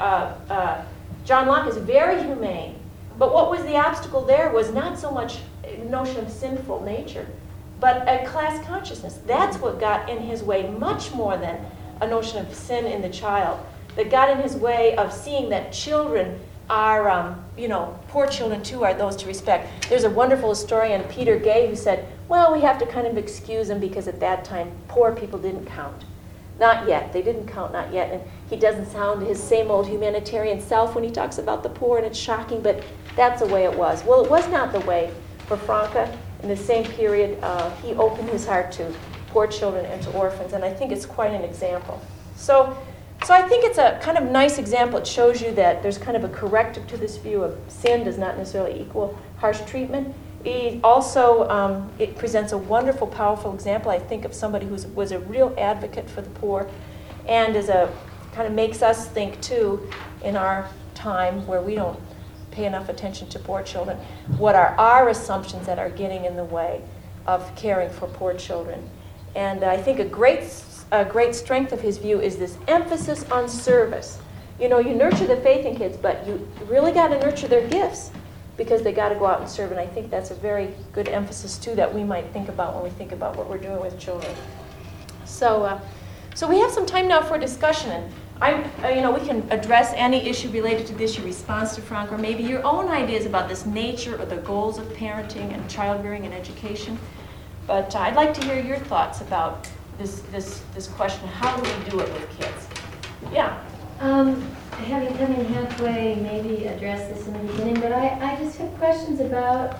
[SPEAKER 2] of John Locke as very humane. But what was the obstacle there was not so much a notion of sinful nature, but a class consciousness. That's what got in his way much more than a notion of sin in the child. That got in his way of seeing that children are, poor children too are those to respect. There's a wonderful historian, Peter Gay, who said, well, we have to kind of excuse them because at that time, poor people didn't count. Not yet. They didn't count, not yet. And he doesn't sound his same old humanitarian self when he talks about the poor, and it's shocking, but that's the way it was. Well, it was not the way for Franke. In the same period, he opened his heart to poor children and to orphans, and I think it's quite an example. So I think it's a kind of nice example. It shows you that there's kind of a corrective to this view of sin does not necessarily equal harsh treatment. He also, it presents a wonderful, powerful example, I think, of somebody who was a real advocate for the poor, and kind of makes us think, too, in our time where we don't pay enough attention to poor children, what are our assumptions that are getting in the way of caring for poor children. And I think a great strength of his view is this emphasis on service. you nurture the faith in kids, but you really got to nurture their gifts because they got to go out and serve. And I think that's a very good emphasis, too, that we might think about when we think about what we're doing with children. So we have some time now for discussion. And we can address any issue related to this, your response to Frank, or maybe your own ideas about this nature or the goals of parenting and child-rearing and education. But I'd like to hear your thoughts about this question, how do we do it with kids? Yeah.
[SPEAKER 3] Having come in halfway, maybe address this in the beginning, but I just have questions about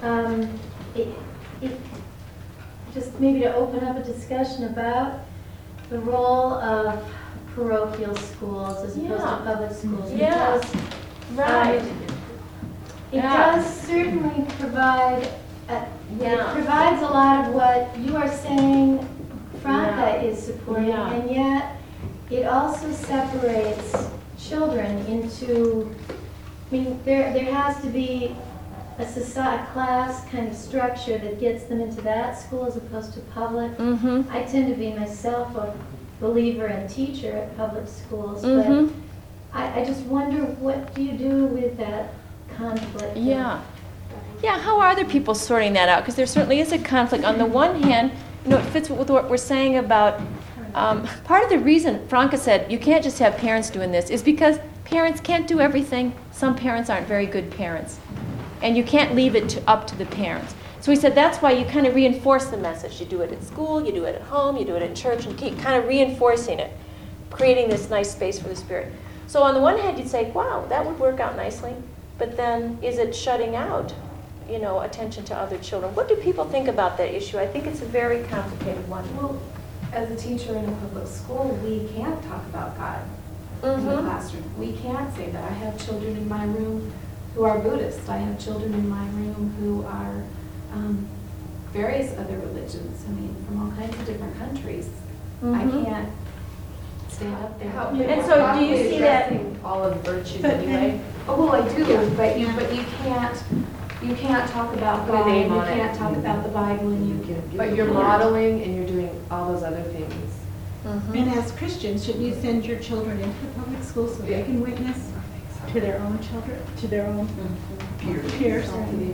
[SPEAKER 3] just maybe to open up a discussion about the role of parochial schools as opposed to public schools.
[SPEAKER 2] Yeah.
[SPEAKER 3] Because,
[SPEAKER 2] Right.
[SPEAKER 3] It does certainly provide, it provides a lot of what you are saying Franca is supporting, and yet it also separates children into, there has to be a class kind of structure that gets them into that school as opposed to public.
[SPEAKER 2] Mm-hmm.
[SPEAKER 3] I tend to be myself a believer and teacher at public schools,
[SPEAKER 2] Mm-hmm.
[SPEAKER 3] but I just wonder, what do you do with that conflict?
[SPEAKER 2] Yeah. Yeah, how are other people sorting that out? Because there certainly is a conflict. On the one hand, it fits with what we're saying about, part of the reason Franca said you can't just have parents doing this is because parents can't do everything. Some parents aren't very good parents. And you can't leave it up to the parents. So we said that's why you kind of reinforce the message. You do it at school, you do it at home, you do it at church, and keep kind of reinforcing it, creating this nice space for the Spirit. So on the one hand, you'd say, wow, that would work out nicely. But then is it shutting out, attention to other children? What do people think about that issue? I think it's a very complicated one.
[SPEAKER 4] Well, as a teacher in a public school, we can't talk about God in the classroom. We can't say that. I have children in my room who are Buddhist. I have children in my room who are various other religions. From all kinds of different countries. I can't stand up there.
[SPEAKER 2] And so do you see that?
[SPEAKER 4] All of the virtues anyway. Oh, well, I do, but you can't talk about God, you can't talk about the Bible,
[SPEAKER 5] But you're modeling and you're doing all those other things.
[SPEAKER 6] And as Christians, should you send your children into the public school so they can witness to their own children, to their own peers?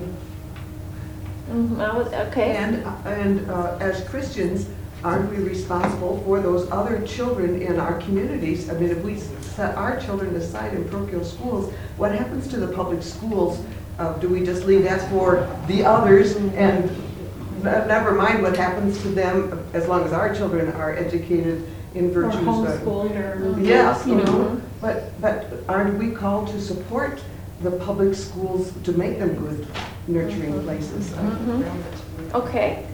[SPEAKER 2] Okay.
[SPEAKER 7] And as Christians, aren't we responsible for those other children in our communities? If we set our children aside in parochial schools, what happens to the public schools? Do we just leave that for the others and never mind what happens to them as long as our children are educated in
[SPEAKER 6] Or
[SPEAKER 7] virtues?
[SPEAKER 6] homeschooled or...
[SPEAKER 7] Yes, but aren't we called to support the public schools to make them good, nurturing places?
[SPEAKER 2] Okay.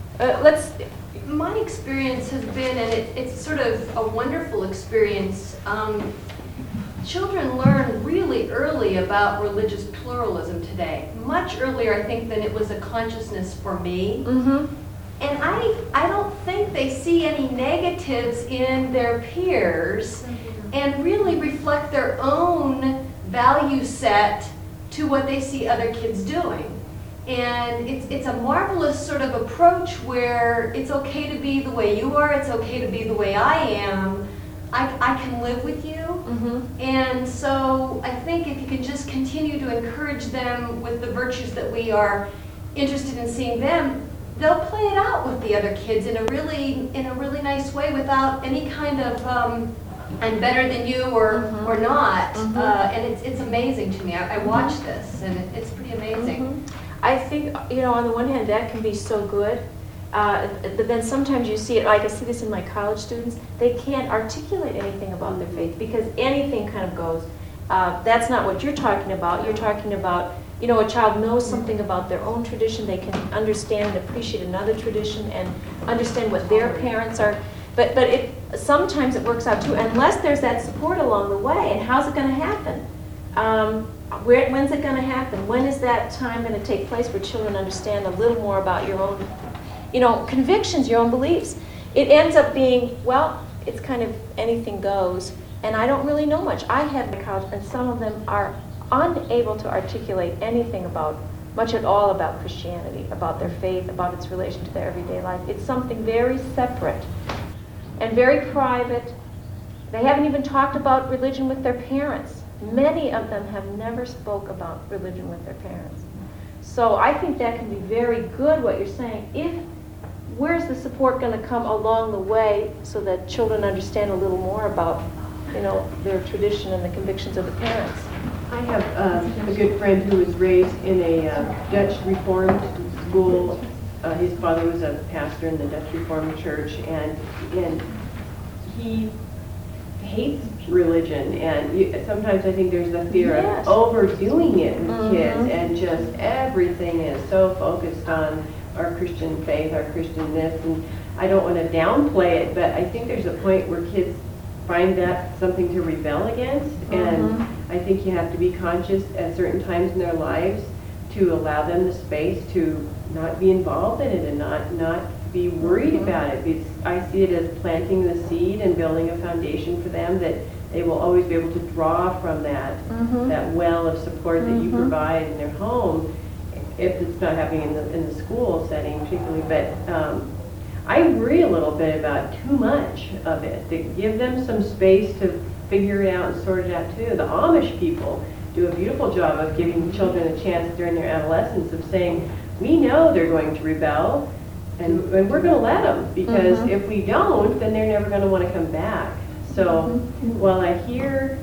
[SPEAKER 8] My experience has been, and it's sort of a wonderful experience, children learn really early about religious pluralism today. Much earlier, I think, than it was a consciousness for me. And I don't think they see any negatives in their peers and really reflect their own value set to what they see other kids doing. And it's a marvelous sort of approach where it's okay to be the way you are, it's okay to be the way I am. I can live with you. And so I think if you can just continue to encourage them with the virtues that we are interested in seeing them, they'll play it out with the other kids in a really nice way without any kind of I'm better than you or not. And it's amazing to me. I watch this and it's pretty amazing.
[SPEAKER 2] I think, on the one hand, that can be so good. But then sometimes you see it, like I see this in my college students, they can't articulate anything about their faith because anything kind of goes. That's not what you're talking about. You're talking about, a child knows something about their own tradition. They can understand and appreciate another tradition and understand what their parents are. But sometimes it works out too, unless there's that support along the way. And how's it going to happen? When's it going to happen? When is that time going to take place where children understand a little more about your own, convictions, your own beliefs? It ends up being, it's kind of anything goes, and I don't really know much. I have the college, and some of them are unable to articulate anything much at all about Christianity, about their faith, about its relation to their everyday life. It's something very separate and very private They haven't even talked about religion with their parents. Many of them have never spoke about religion with their parents. So I think that can be very good, what you're saying. Where's the support going to come along the way so that children understand a little more about, their tradition and the convictions of the parents?
[SPEAKER 9] I have a good friend who was raised in a Dutch Reformed school. His father was a pastor in the Dutch Reformed Church, and he hates religion, and sometimes I think there's the fear of overdoing it with kids, and just everything is so focused on our Christian faith, our Christian this, and I don't want to downplay it, but I think there's a point where kids find that something to rebel against, and I think you have to be conscious at certain times in their lives to allow them the space to not be involved in it and not be worried about it. I see it as planting the seed and building a foundation for them that they will always be able to draw from that well of support that you provide in their home, if it's not happening in the school setting particularly. But I worry a little bit about too much of it. To give them some space to figure it out and sort it out too. The Amish people do a beautiful job of giving children a chance during their adolescence of saying, we know they're going to rebel, and we're going to let them, because if we don't, then they're never going to want to come back. So while I hear,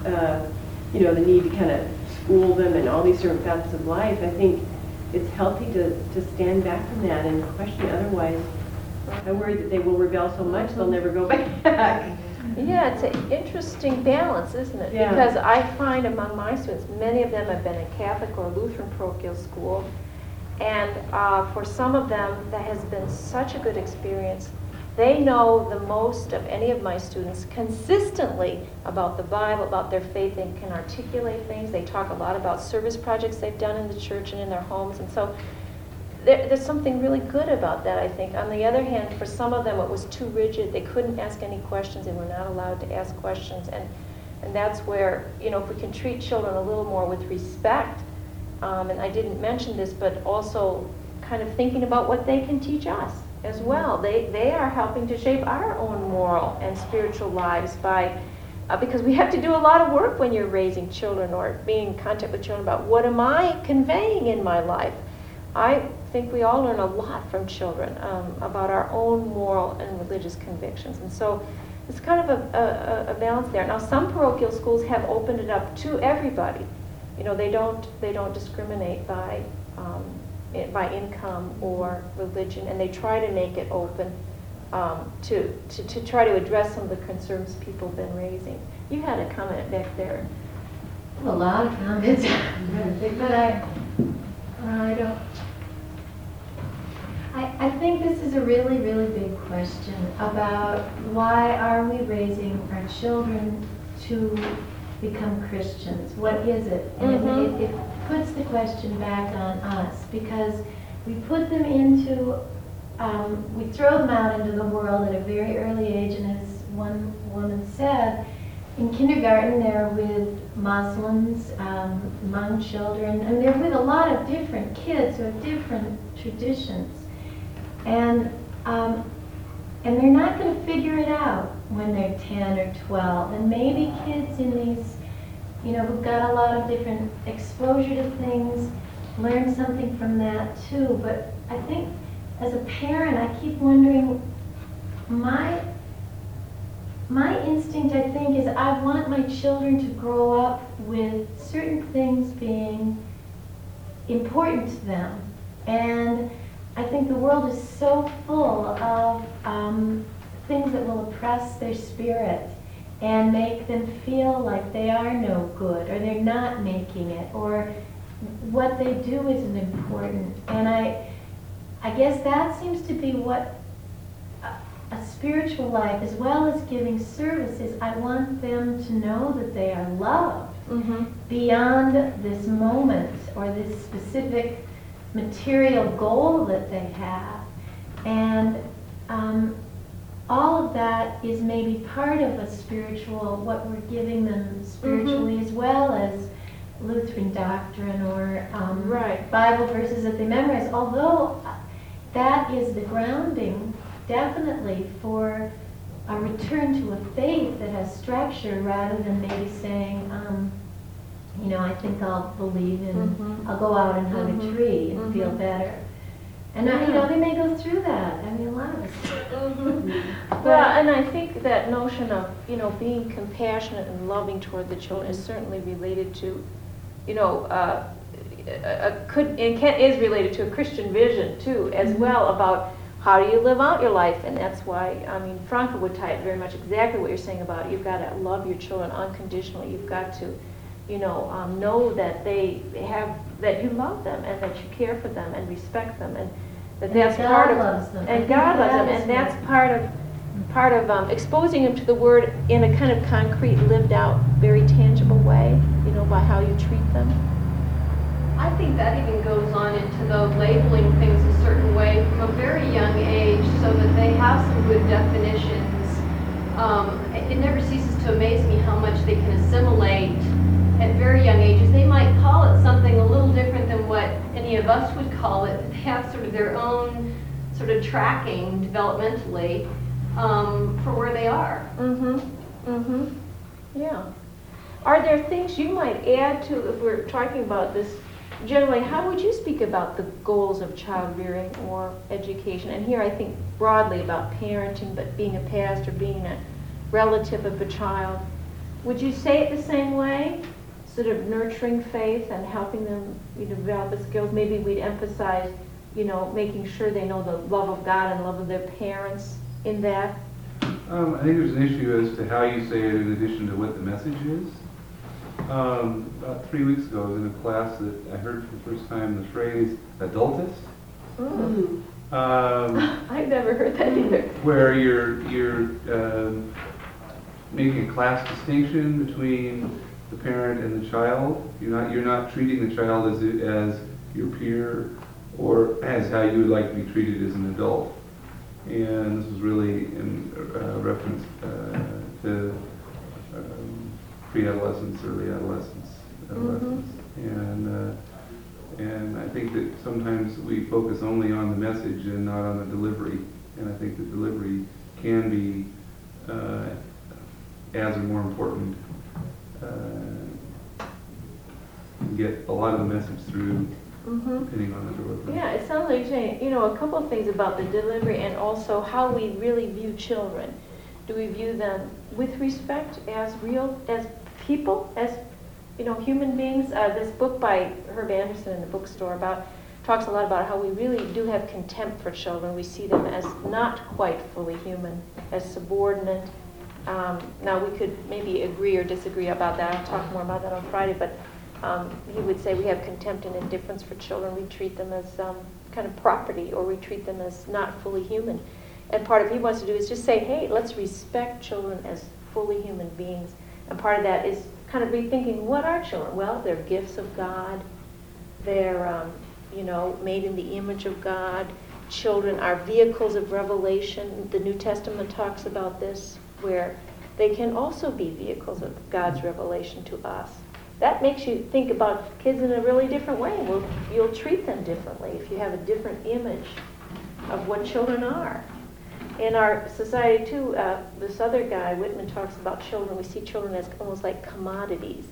[SPEAKER 9] the need to kind of school them and all these different facets of life, I think it's healthy to stand back from that and question it. Otherwise, I worry that they will rebel so much they'll never go back.
[SPEAKER 2] Yeah, it's an interesting balance, isn't it?
[SPEAKER 9] Yeah.
[SPEAKER 2] Because I find among my students, many of them have been in Catholic or Lutheran parochial school, and for some of them, that has been such a good experience. They know the most of any of my students consistently about the Bible, about their faith. They can articulate things. They talk a lot about service projects they've done in the church and in their homes, and so there's something really good about that, I think. On the other hand, for some of them, it was too rigid. They couldn't ask any questions. They were not allowed to ask questions. And that's where, if we can treat children a little more with respect, and I didn't mention this, but also kind of thinking about what they can teach us as well. They are helping to shape our own moral and spiritual lives because we have to do a lot of work when you're raising children or being in contact with children about what am I conveying in my life. I think we all learn a lot from children about our own moral and religious convictions. And so it's kind of a balance there. Now, some parochial schools have opened it up to everybody. They don't discriminate by income or religion, and they try to make it open to try to address some of the concerns people have been raising. You had a comment back there.
[SPEAKER 3] A lot of comments, but I don't. I think this is a really, really big question about why are we raising our children to become Christians? What is it? And it puts the question back on us, because we put them into, we throw them out into the world at a very early age, and as one woman said, in kindergarten they're with Muslims, Hmong children, and they're with a lot of different kids who have different traditions. And they're not going to figure it out when they're 10 or 12. And maybe kids in these, who've got a lot of different exposure to things, learn something from that too. But I think as a parent, I keep wondering, my instinct, I think, is I want my children to grow up with certain things being important to them. And I think the world is so full of things that will oppress their spirit and make them feel like they are no good, or they're not making it, or what they do isn't important. And I guess that seems to be what a spiritual life, as well as giving service, is. I want them to know that they are loved beyond this moment or this specific material goal that they have. And all of that is maybe part of a spiritual, what we're giving them spiritually, as well as Lutheran doctrine or Bible verses that they memorize, although that is the grounding definitely for a return to a faith that has structure rather than maybe saying, I think I'll believe in, I'll go out and hug a tree and feel better. And they may go through that. I mean, a lot of us.
[SPEAKER 2] Well, and I think that notion of, being compassionate and loving toward the children is certainly related to, is related to a Christian vision too, as well, about how do you live out your life. And that's why, Franca would tie it very much exactly what you're saying about you've got to love your children unconditionally. You've got to, know that that you love them and that you care for them and respect them, and that's part of, and God loves them, and that's part of exposing them to the Word in a kind of concrete, lived out, very tangible way, by how you treat them.
[SPEAKER 8] I think that even goes on into the labeling things a certain way from a very young age so that they have some good definitions. It never ceases to amaze me how much they can assimilate at very young ages. They might call it something a little different than what any of us would call it. They have sort of their own sort of tracking developmentally for where they are.
[SPEAKER 2] Yeah. Are there things you might add to, if we're talking about this generally, how would you speak about the goals of child rearing or education? And here I think broadly about parenting, but being a pastor, being a relative of a child. Would you say it the same way? Sort of nurturing faith and helping them develop the skills. Maybe we'd emphasize, making sure they know the love of God and love of their parents in that.
[SPEAKER 10] I think there's an issue as to how you say it in addition to what the message is. About 3 weeks ago, I was in a class that I heard for the first time the phrase adultist.
[SPEAKER 2] I've never heard that either.
[SPEAKER 10] Where you're making a class distinction between the parent and the child. You're not treating the child as your peer or as how you would like to be treated as an adult. And this was really in reference to pre-adolescence, early adolescence, and I think that sometimes we focus only on the message and not on the delivery. And I think the delivery can be as or more important. Get a lot of the message through, depending on the delivery.
[SPEAKER 2] Yeah, it sounds like you're saying, a couple of things about the delivery and also how we really view children. Do we view them with respect as people, as human beings? This book by Herb Anderson in the bookstore talks a lot about how we really do have contempt for children. We see them as not quite fully human, as subordinate. Now we could maybe agree or disagree about that. I'll talk more about that on Friday, but he would say we have contempt and indifference for children. We treat them as kind of property, or we treat them as not fully human. And part of what he wants to do is just say, hey, let's respect children as fully human beings. And part of that is kind of rethinking, what are children? Well, they're gifts of God. They're, made in the image of God. Children are vehicles of revelation. The New Testament talks about this, where they can also be vehicles of God's revelation to us. That makes you think about kids in a really different way. Well, you'll treat them differently if you have a different image of what children are. In our society, too, this other guy, Whitman, talks about children. We see children as almost like commodities.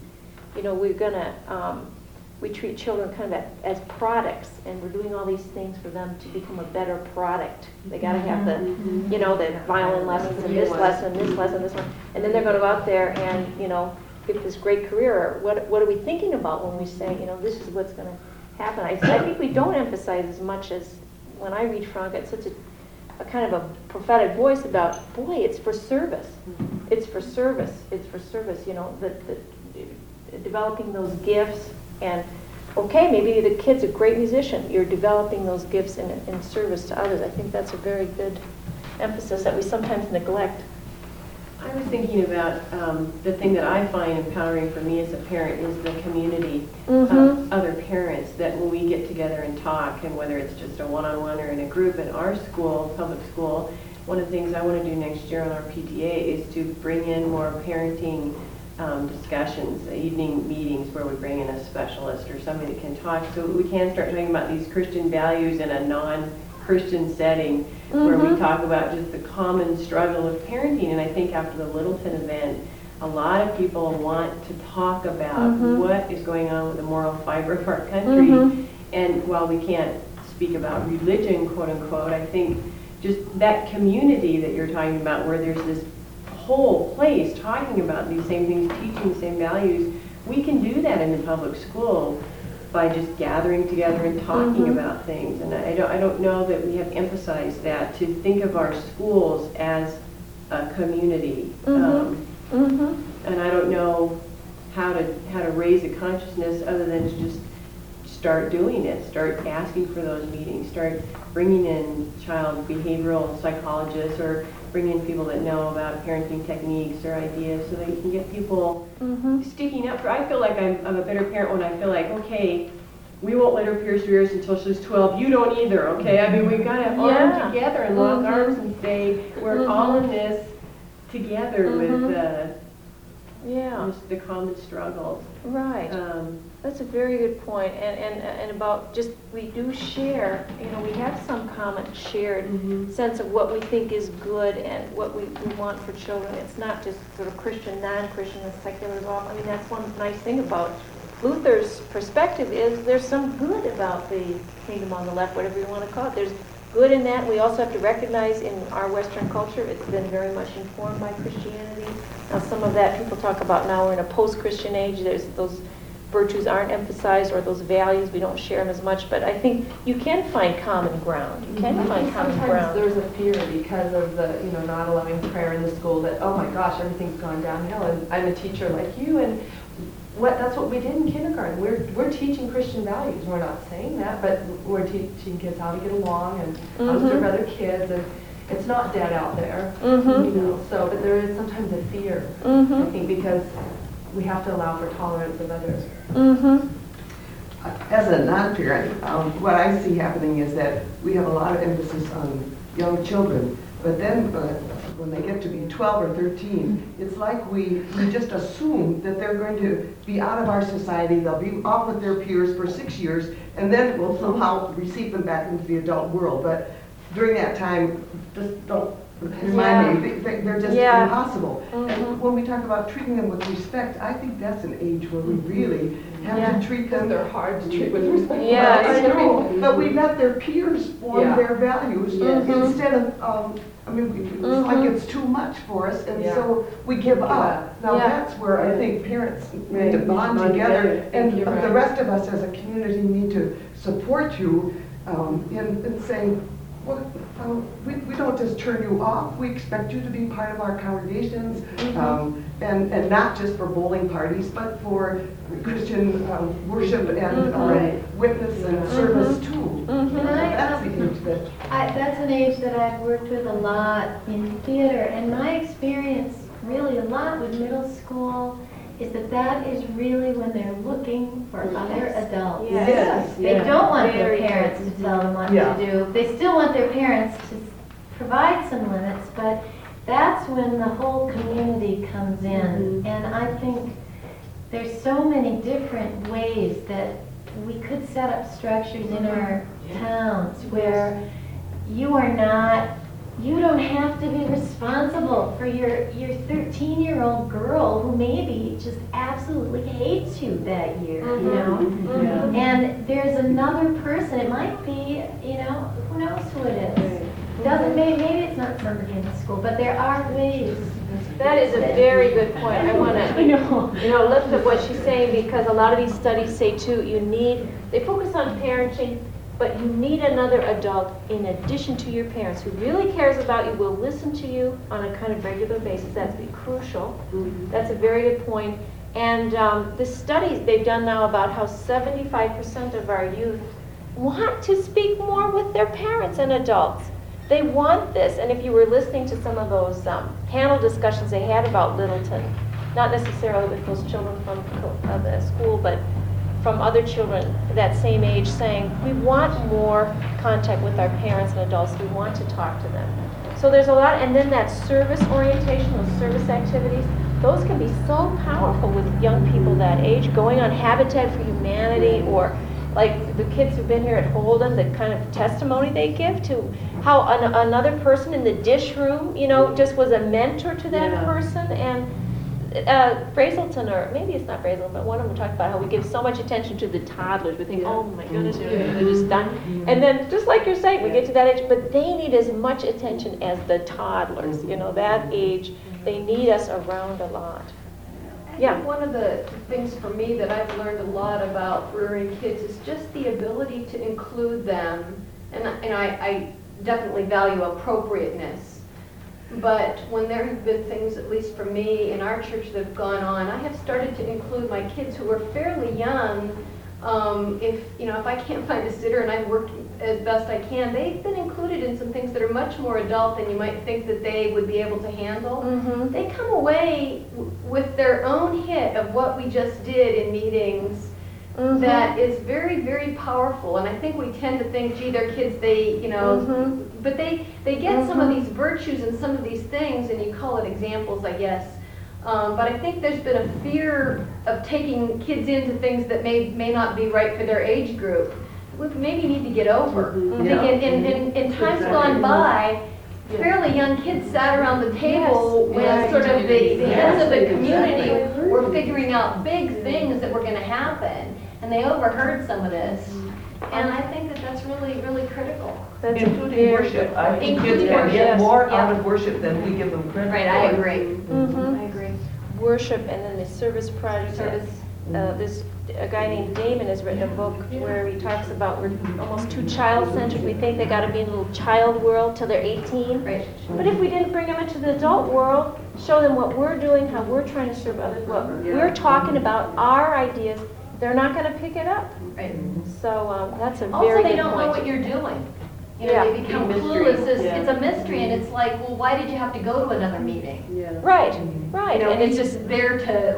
[SPEAKER 2] We treat children kind of as products, and we're doing all these things for them to become a better product. They got to have the, the violin lessons and this lesson, this lesson, this one, and then they're going to go out there and, get this great career. What are we thinking about when we say, this is what's going to happen? I think we don't emphasize as much as when I read Franca. It's such a kind of a prophetic voice about, boy, it's for service. It's for service. It's for service. Developing those gifts. And okay, maybe the kid's a great musician. You're developing those gifts in service to others. I think that's a very good emphasis that we sometimes neglect.
[SPEAKER 9] I was thinking about the thing that I find empowering for me as a parent is the community of other parents, that when we get together and talk, and whether it's just a one-on-one or in a group in our school, public school, one of the things I want to do next year on our PTA is to bring in more parenting discussions, evening meetings where we bring in a specialist or somebody that can talk, so we can start talking about these Christian values in a Christian setting where we talk about just the common struggle of parenting. And I think after the Littleton event, a lot of people want to talk about what is going on with the moral fiber of our country. And while we can't speak about religion, quote unquote, I think just that community that you're talking about where there's this whole place talking about these same things, teaching the same values, we can do that in the public school by just gathering together and talking about things. And I don't know that we have emphasized that, to think of our schools as a community. And I don't know how to raise a consciousness other than to just start doing it, start asking for those meetings, start bringing in child behavioral psychologists or bringing in people that know about parenting techniques or ideas so that you can get people sticking up for. I feel like I'm a better parent when I feel like, okay, we won't let her pierce her ears until she's 12. You don't either, okay? I mean, we've got to arm together and lock arms and say, we're all in this together with just the common struggles.
[SPEAKER 2] Right. That's a very good point. And about just, we do share, we have some common shared sense of what we think is good and what we want for children. It's not just sort of Christian, non-Christian, and secular law. I mean, that's one nice thing about Luther's perspective is there's some good about the kingdom on the left, whatever you want to call it. There's good in that. We also have to recognize in our Western culture, it's been very much informed by Christianity. Now, some of that people talk about now we're in a post-Christian age. There's those virtues aren't emphasized, or those values, we don't share them as much. But I think you can find common ground. You can find common ground.
[SPEAKER 5] There's a fear because of the, not allowing prayer in the school that, oh my gosh, everything's gone downhill. And I'm a teacher like you, and that's what we did in kindergarten. We're teaching Christian values. We're not saying that, but we're teaching kids how to get along and how to serve other kids, and it's not dead out there. So, but there is sometimes a fear, I think, because we have to allow for tolerance of others.
[SPEAKER 7] As a non-parent, what I see happening is that we have a lot of emphasis on young children, but then when they get to be 12 or 13, it's like we just assume that they're going to be out of our society, they'll be off with their peers for 6 years, and then we'll somehow receive them back into the adult world. But during that time, just don't remind me, they're just impossible. And when we talk about treating them with respect, I think that's an age where we really have to treat them.
[SPEAKER 5] They're hard to treat with respect.
[SPEAKER 7] I know, but we let their peers form their values instead of, it's like it's too much for us, and so we give up. Now that's where I think parents need to bond together, and the rest of us as a community need to support you in saying, well, we don't just turn you off. We expect you to be part of our congregations, and not just for bowling parties, but for Christian worship and witness and service too. That's the age
[SPEAKER 3] that's an age that I've worked with a lot in theater, and my experience really a lot with middle school is that is really when they're looking for other adults.
[SPEAKER 2] Yes.
[SPEAKER 3] They don't want their parents to tell them what to do. They still want their parents to provide some limits, but that's when the whole community comes in. And I think there's so many different ways that we could set up structures in our towns where you don't have to be responsible for your 13-year-old girl who maybe just absolutely hates you that year, And there's another person, it might be, who knows who it is. Maybe it's not somebody in the school, but there are ways.
[SPEAKER 2] That is a very good point. I want to, lift up what she's saying, because a lot of these studies say too, they focus on parenting, but you need another adult in addition to your parents who really cares about you, will listen to you on a kind of regular basis. That's crucial. That's a very good point. And the studies they've done now about how 75% of our youth want to speak more with their parents and adults. They want this. And if you were listening to some of those panel discussions they had about Littleton, not necessarily with those children from the school, but from other children that same age, saying we want more contact with our parents and adults. We want to talk to them. So there's a lot, and then that service orientation, those service activities, those can be so powerful with young people that age, going on Habitat for Humanity or like the kids who've been here at Holden, the kind of testimony they give to how another person in the dish room, just was a mentor to that person. And Brazelton, or maybe it's not Brazelton, but one of them talked about how we give so much attention to the toddlers. We think, oh my goodness, they're just done. And then, just like you're saying, we get to that age, but they need as much attention as the toddlers. That age, they need us around a lot.
[SPEAKER 8] I think one of the things for me that I've learned a lot about rearing kids is just the ability to include them, and I definitely value appropriateness. But when there have been things, at least for me in our church, that have gone on, I have started to include my kids who are fairly young. If I can't find a sitter and I've worked as best I can, they've been included in some things that are much more adult than you might think that they would be able to handle.
[SPEAKER 2] Mm-hmm.
[SPEAKER 8] They come away with their own hit of what we just did in meetings. Mm-hmm. That is very, very powerful, and I think we tend to think, gee, they're kids, but they get some of these virtues and some of these things, and you call it examples, I guess. But I think there's been a fear of taking kids into things that may not be right for their age group. We maybe need to get over.
[SPEAKER 7] Mm-hmm.
[SPEAKER 8] In times gone by, fairly young kids sat around the table when sort of the heads of the community were figuring out big things that were going to happen, and they overheard some of this. And I think that that's really, really critical.
[SPEAKER 7] Including worship. I think kids can get more out of worship than we give them credit for.
[SPEAKER 8] Right, I agree.
[SPEAKER 2] Mm-hmm.
[SPEAKER 8] I agree.
[SPEAKER 2] Worship, and then the service project. There's a guy named Damon has written a book where he talks about we're almost too child-centered. We think they got to be in a little child world till they're 18.
[SPEAKER 8] Right.
[SPEAKER 2] But if we didn't bring them into the adult world, show them what we're doing, how we're trying to serve others, what we're talking about, our ideas, they're not going to pick it up.
[SPEAKER 8] Right.
[SPEAKER 2] So that's a very
[SPEAKER 8] Also,
[SPEAKER 2] good point.
[SPEAKER 8] they don't know what you're doing. They become
[SPEAKER 9] Mystery.
[SPEAKER 8] clueless. It's a mystery, and it's like, well, why did you have to go to another meeting?
[SPEAKER 2] Right.
[SPEAKER 8] And it's just there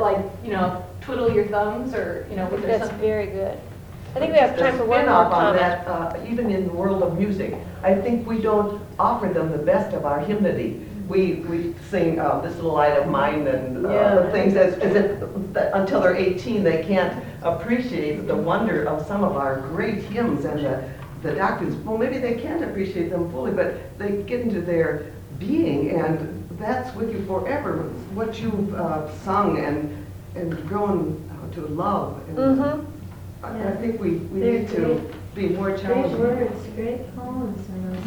[SPEAKER 8] to, twiddle your thumbs, or, was there
[SPEAKER 2] That's
[SPEAKER 8] something?
[SPEAKER 2] very good. I think we have time for one more
[SPEAKER 7] On
[SPEAKER 2] comment.
[SPEAKER 7] that, even in the world of music, I think we don't offer them the best of our hymnody. We sing This Little Light of Mine and the things as if until they're 18 they can't appreciate the wonder of some of our great hymns and the doctrines. Well, maybe they can't appreciate them fully, but they get into their being, and that's with you forever. What you've sung and grown to love. And I think we need to be more challenging.
[SPEAKER 3] Great words, great poems.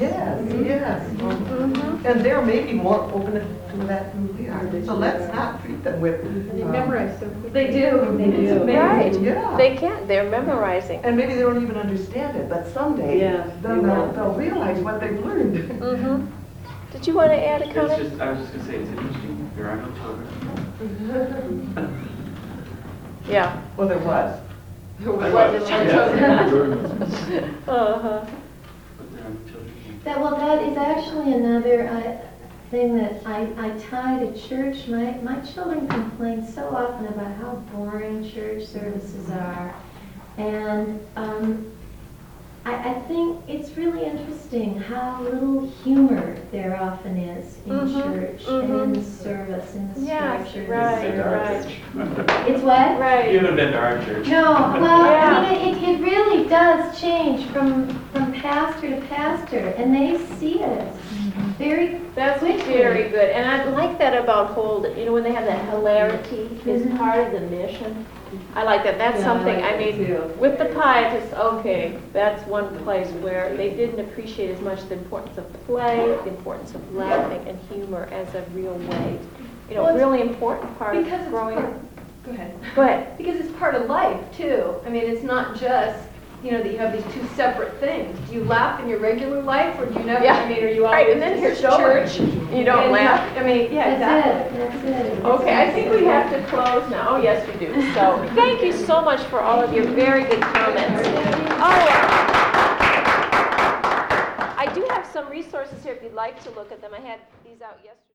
[SPEAKER 7] Yes. And they're maybe more open to that than we are. So let's not treat them with.
[SPEAKER 9] They memorize so quickly.
[SPEAKER 8] They do. It's amazing.
[SPEAKER 2] Right.
[SPEAKER 7] Yeah.
[SPEAKER 2] They can't. They're memorizing.
[SPEAKER 7] And maybe they don't even understand it, but someday they'll realize what they've learned.
[SPEAKER 2] Did you want to add a comment?
[SPEAKER 11] I was just going to say, it's interesting. There are no children.
[SPEAKER 2] Yeah.
[SPEAKER 7] Well, there was.
[SPEAKER 2] Uh-huh.
[SPEAKER 3] That is actually another thing that I tie to church. My children complain so often about how boring church services are. And I think it's really interesting how little humor there often is in church and in the service, in the structure of the service.
[SPEAKER 2] Right.
[SPEAKER 3] It's what?
[SPEAKER 2] Right.
[SPEAKER 11] You haven't been to our church.
[SPEAKER 3] No, well, I mean, it really does change from pastor to pastor, and they see it very
[SPEAKER 2] That's
[SPEAKER 3] quickly.
[SPEAKER 2] very good. And I like that about Holden. When they have that hilarity is part of the mission. I like that. That's something, with the pietists, okay, that's one place where they didn't appreciate as much the importance of play, the importance of laughing and humor as a real way. Really important part of growing up.
[SPEAKER 8] Go ahead.
[SPEAKER 2] Go ahead.
[SPEAKER 8] Because it's part of life, too. I mean, it's not just, that you have these two separate things. Do you laugh in your regular life, or do you never?
[SPEAKER 2] Yeah.
[SPEAKER 8] I mean, are you always
[SPEAKER 2] Right, and then here's church. You don't laugh. I mean, exactly.
[SPEAKER 3] That's it.
[SPEAKER 2] Okay, I think we have to close now. Oh, yes, we do. So, thank you so much for all of your very good comments. I do have some resources here if you'd like to look at them. I had these out yesterday.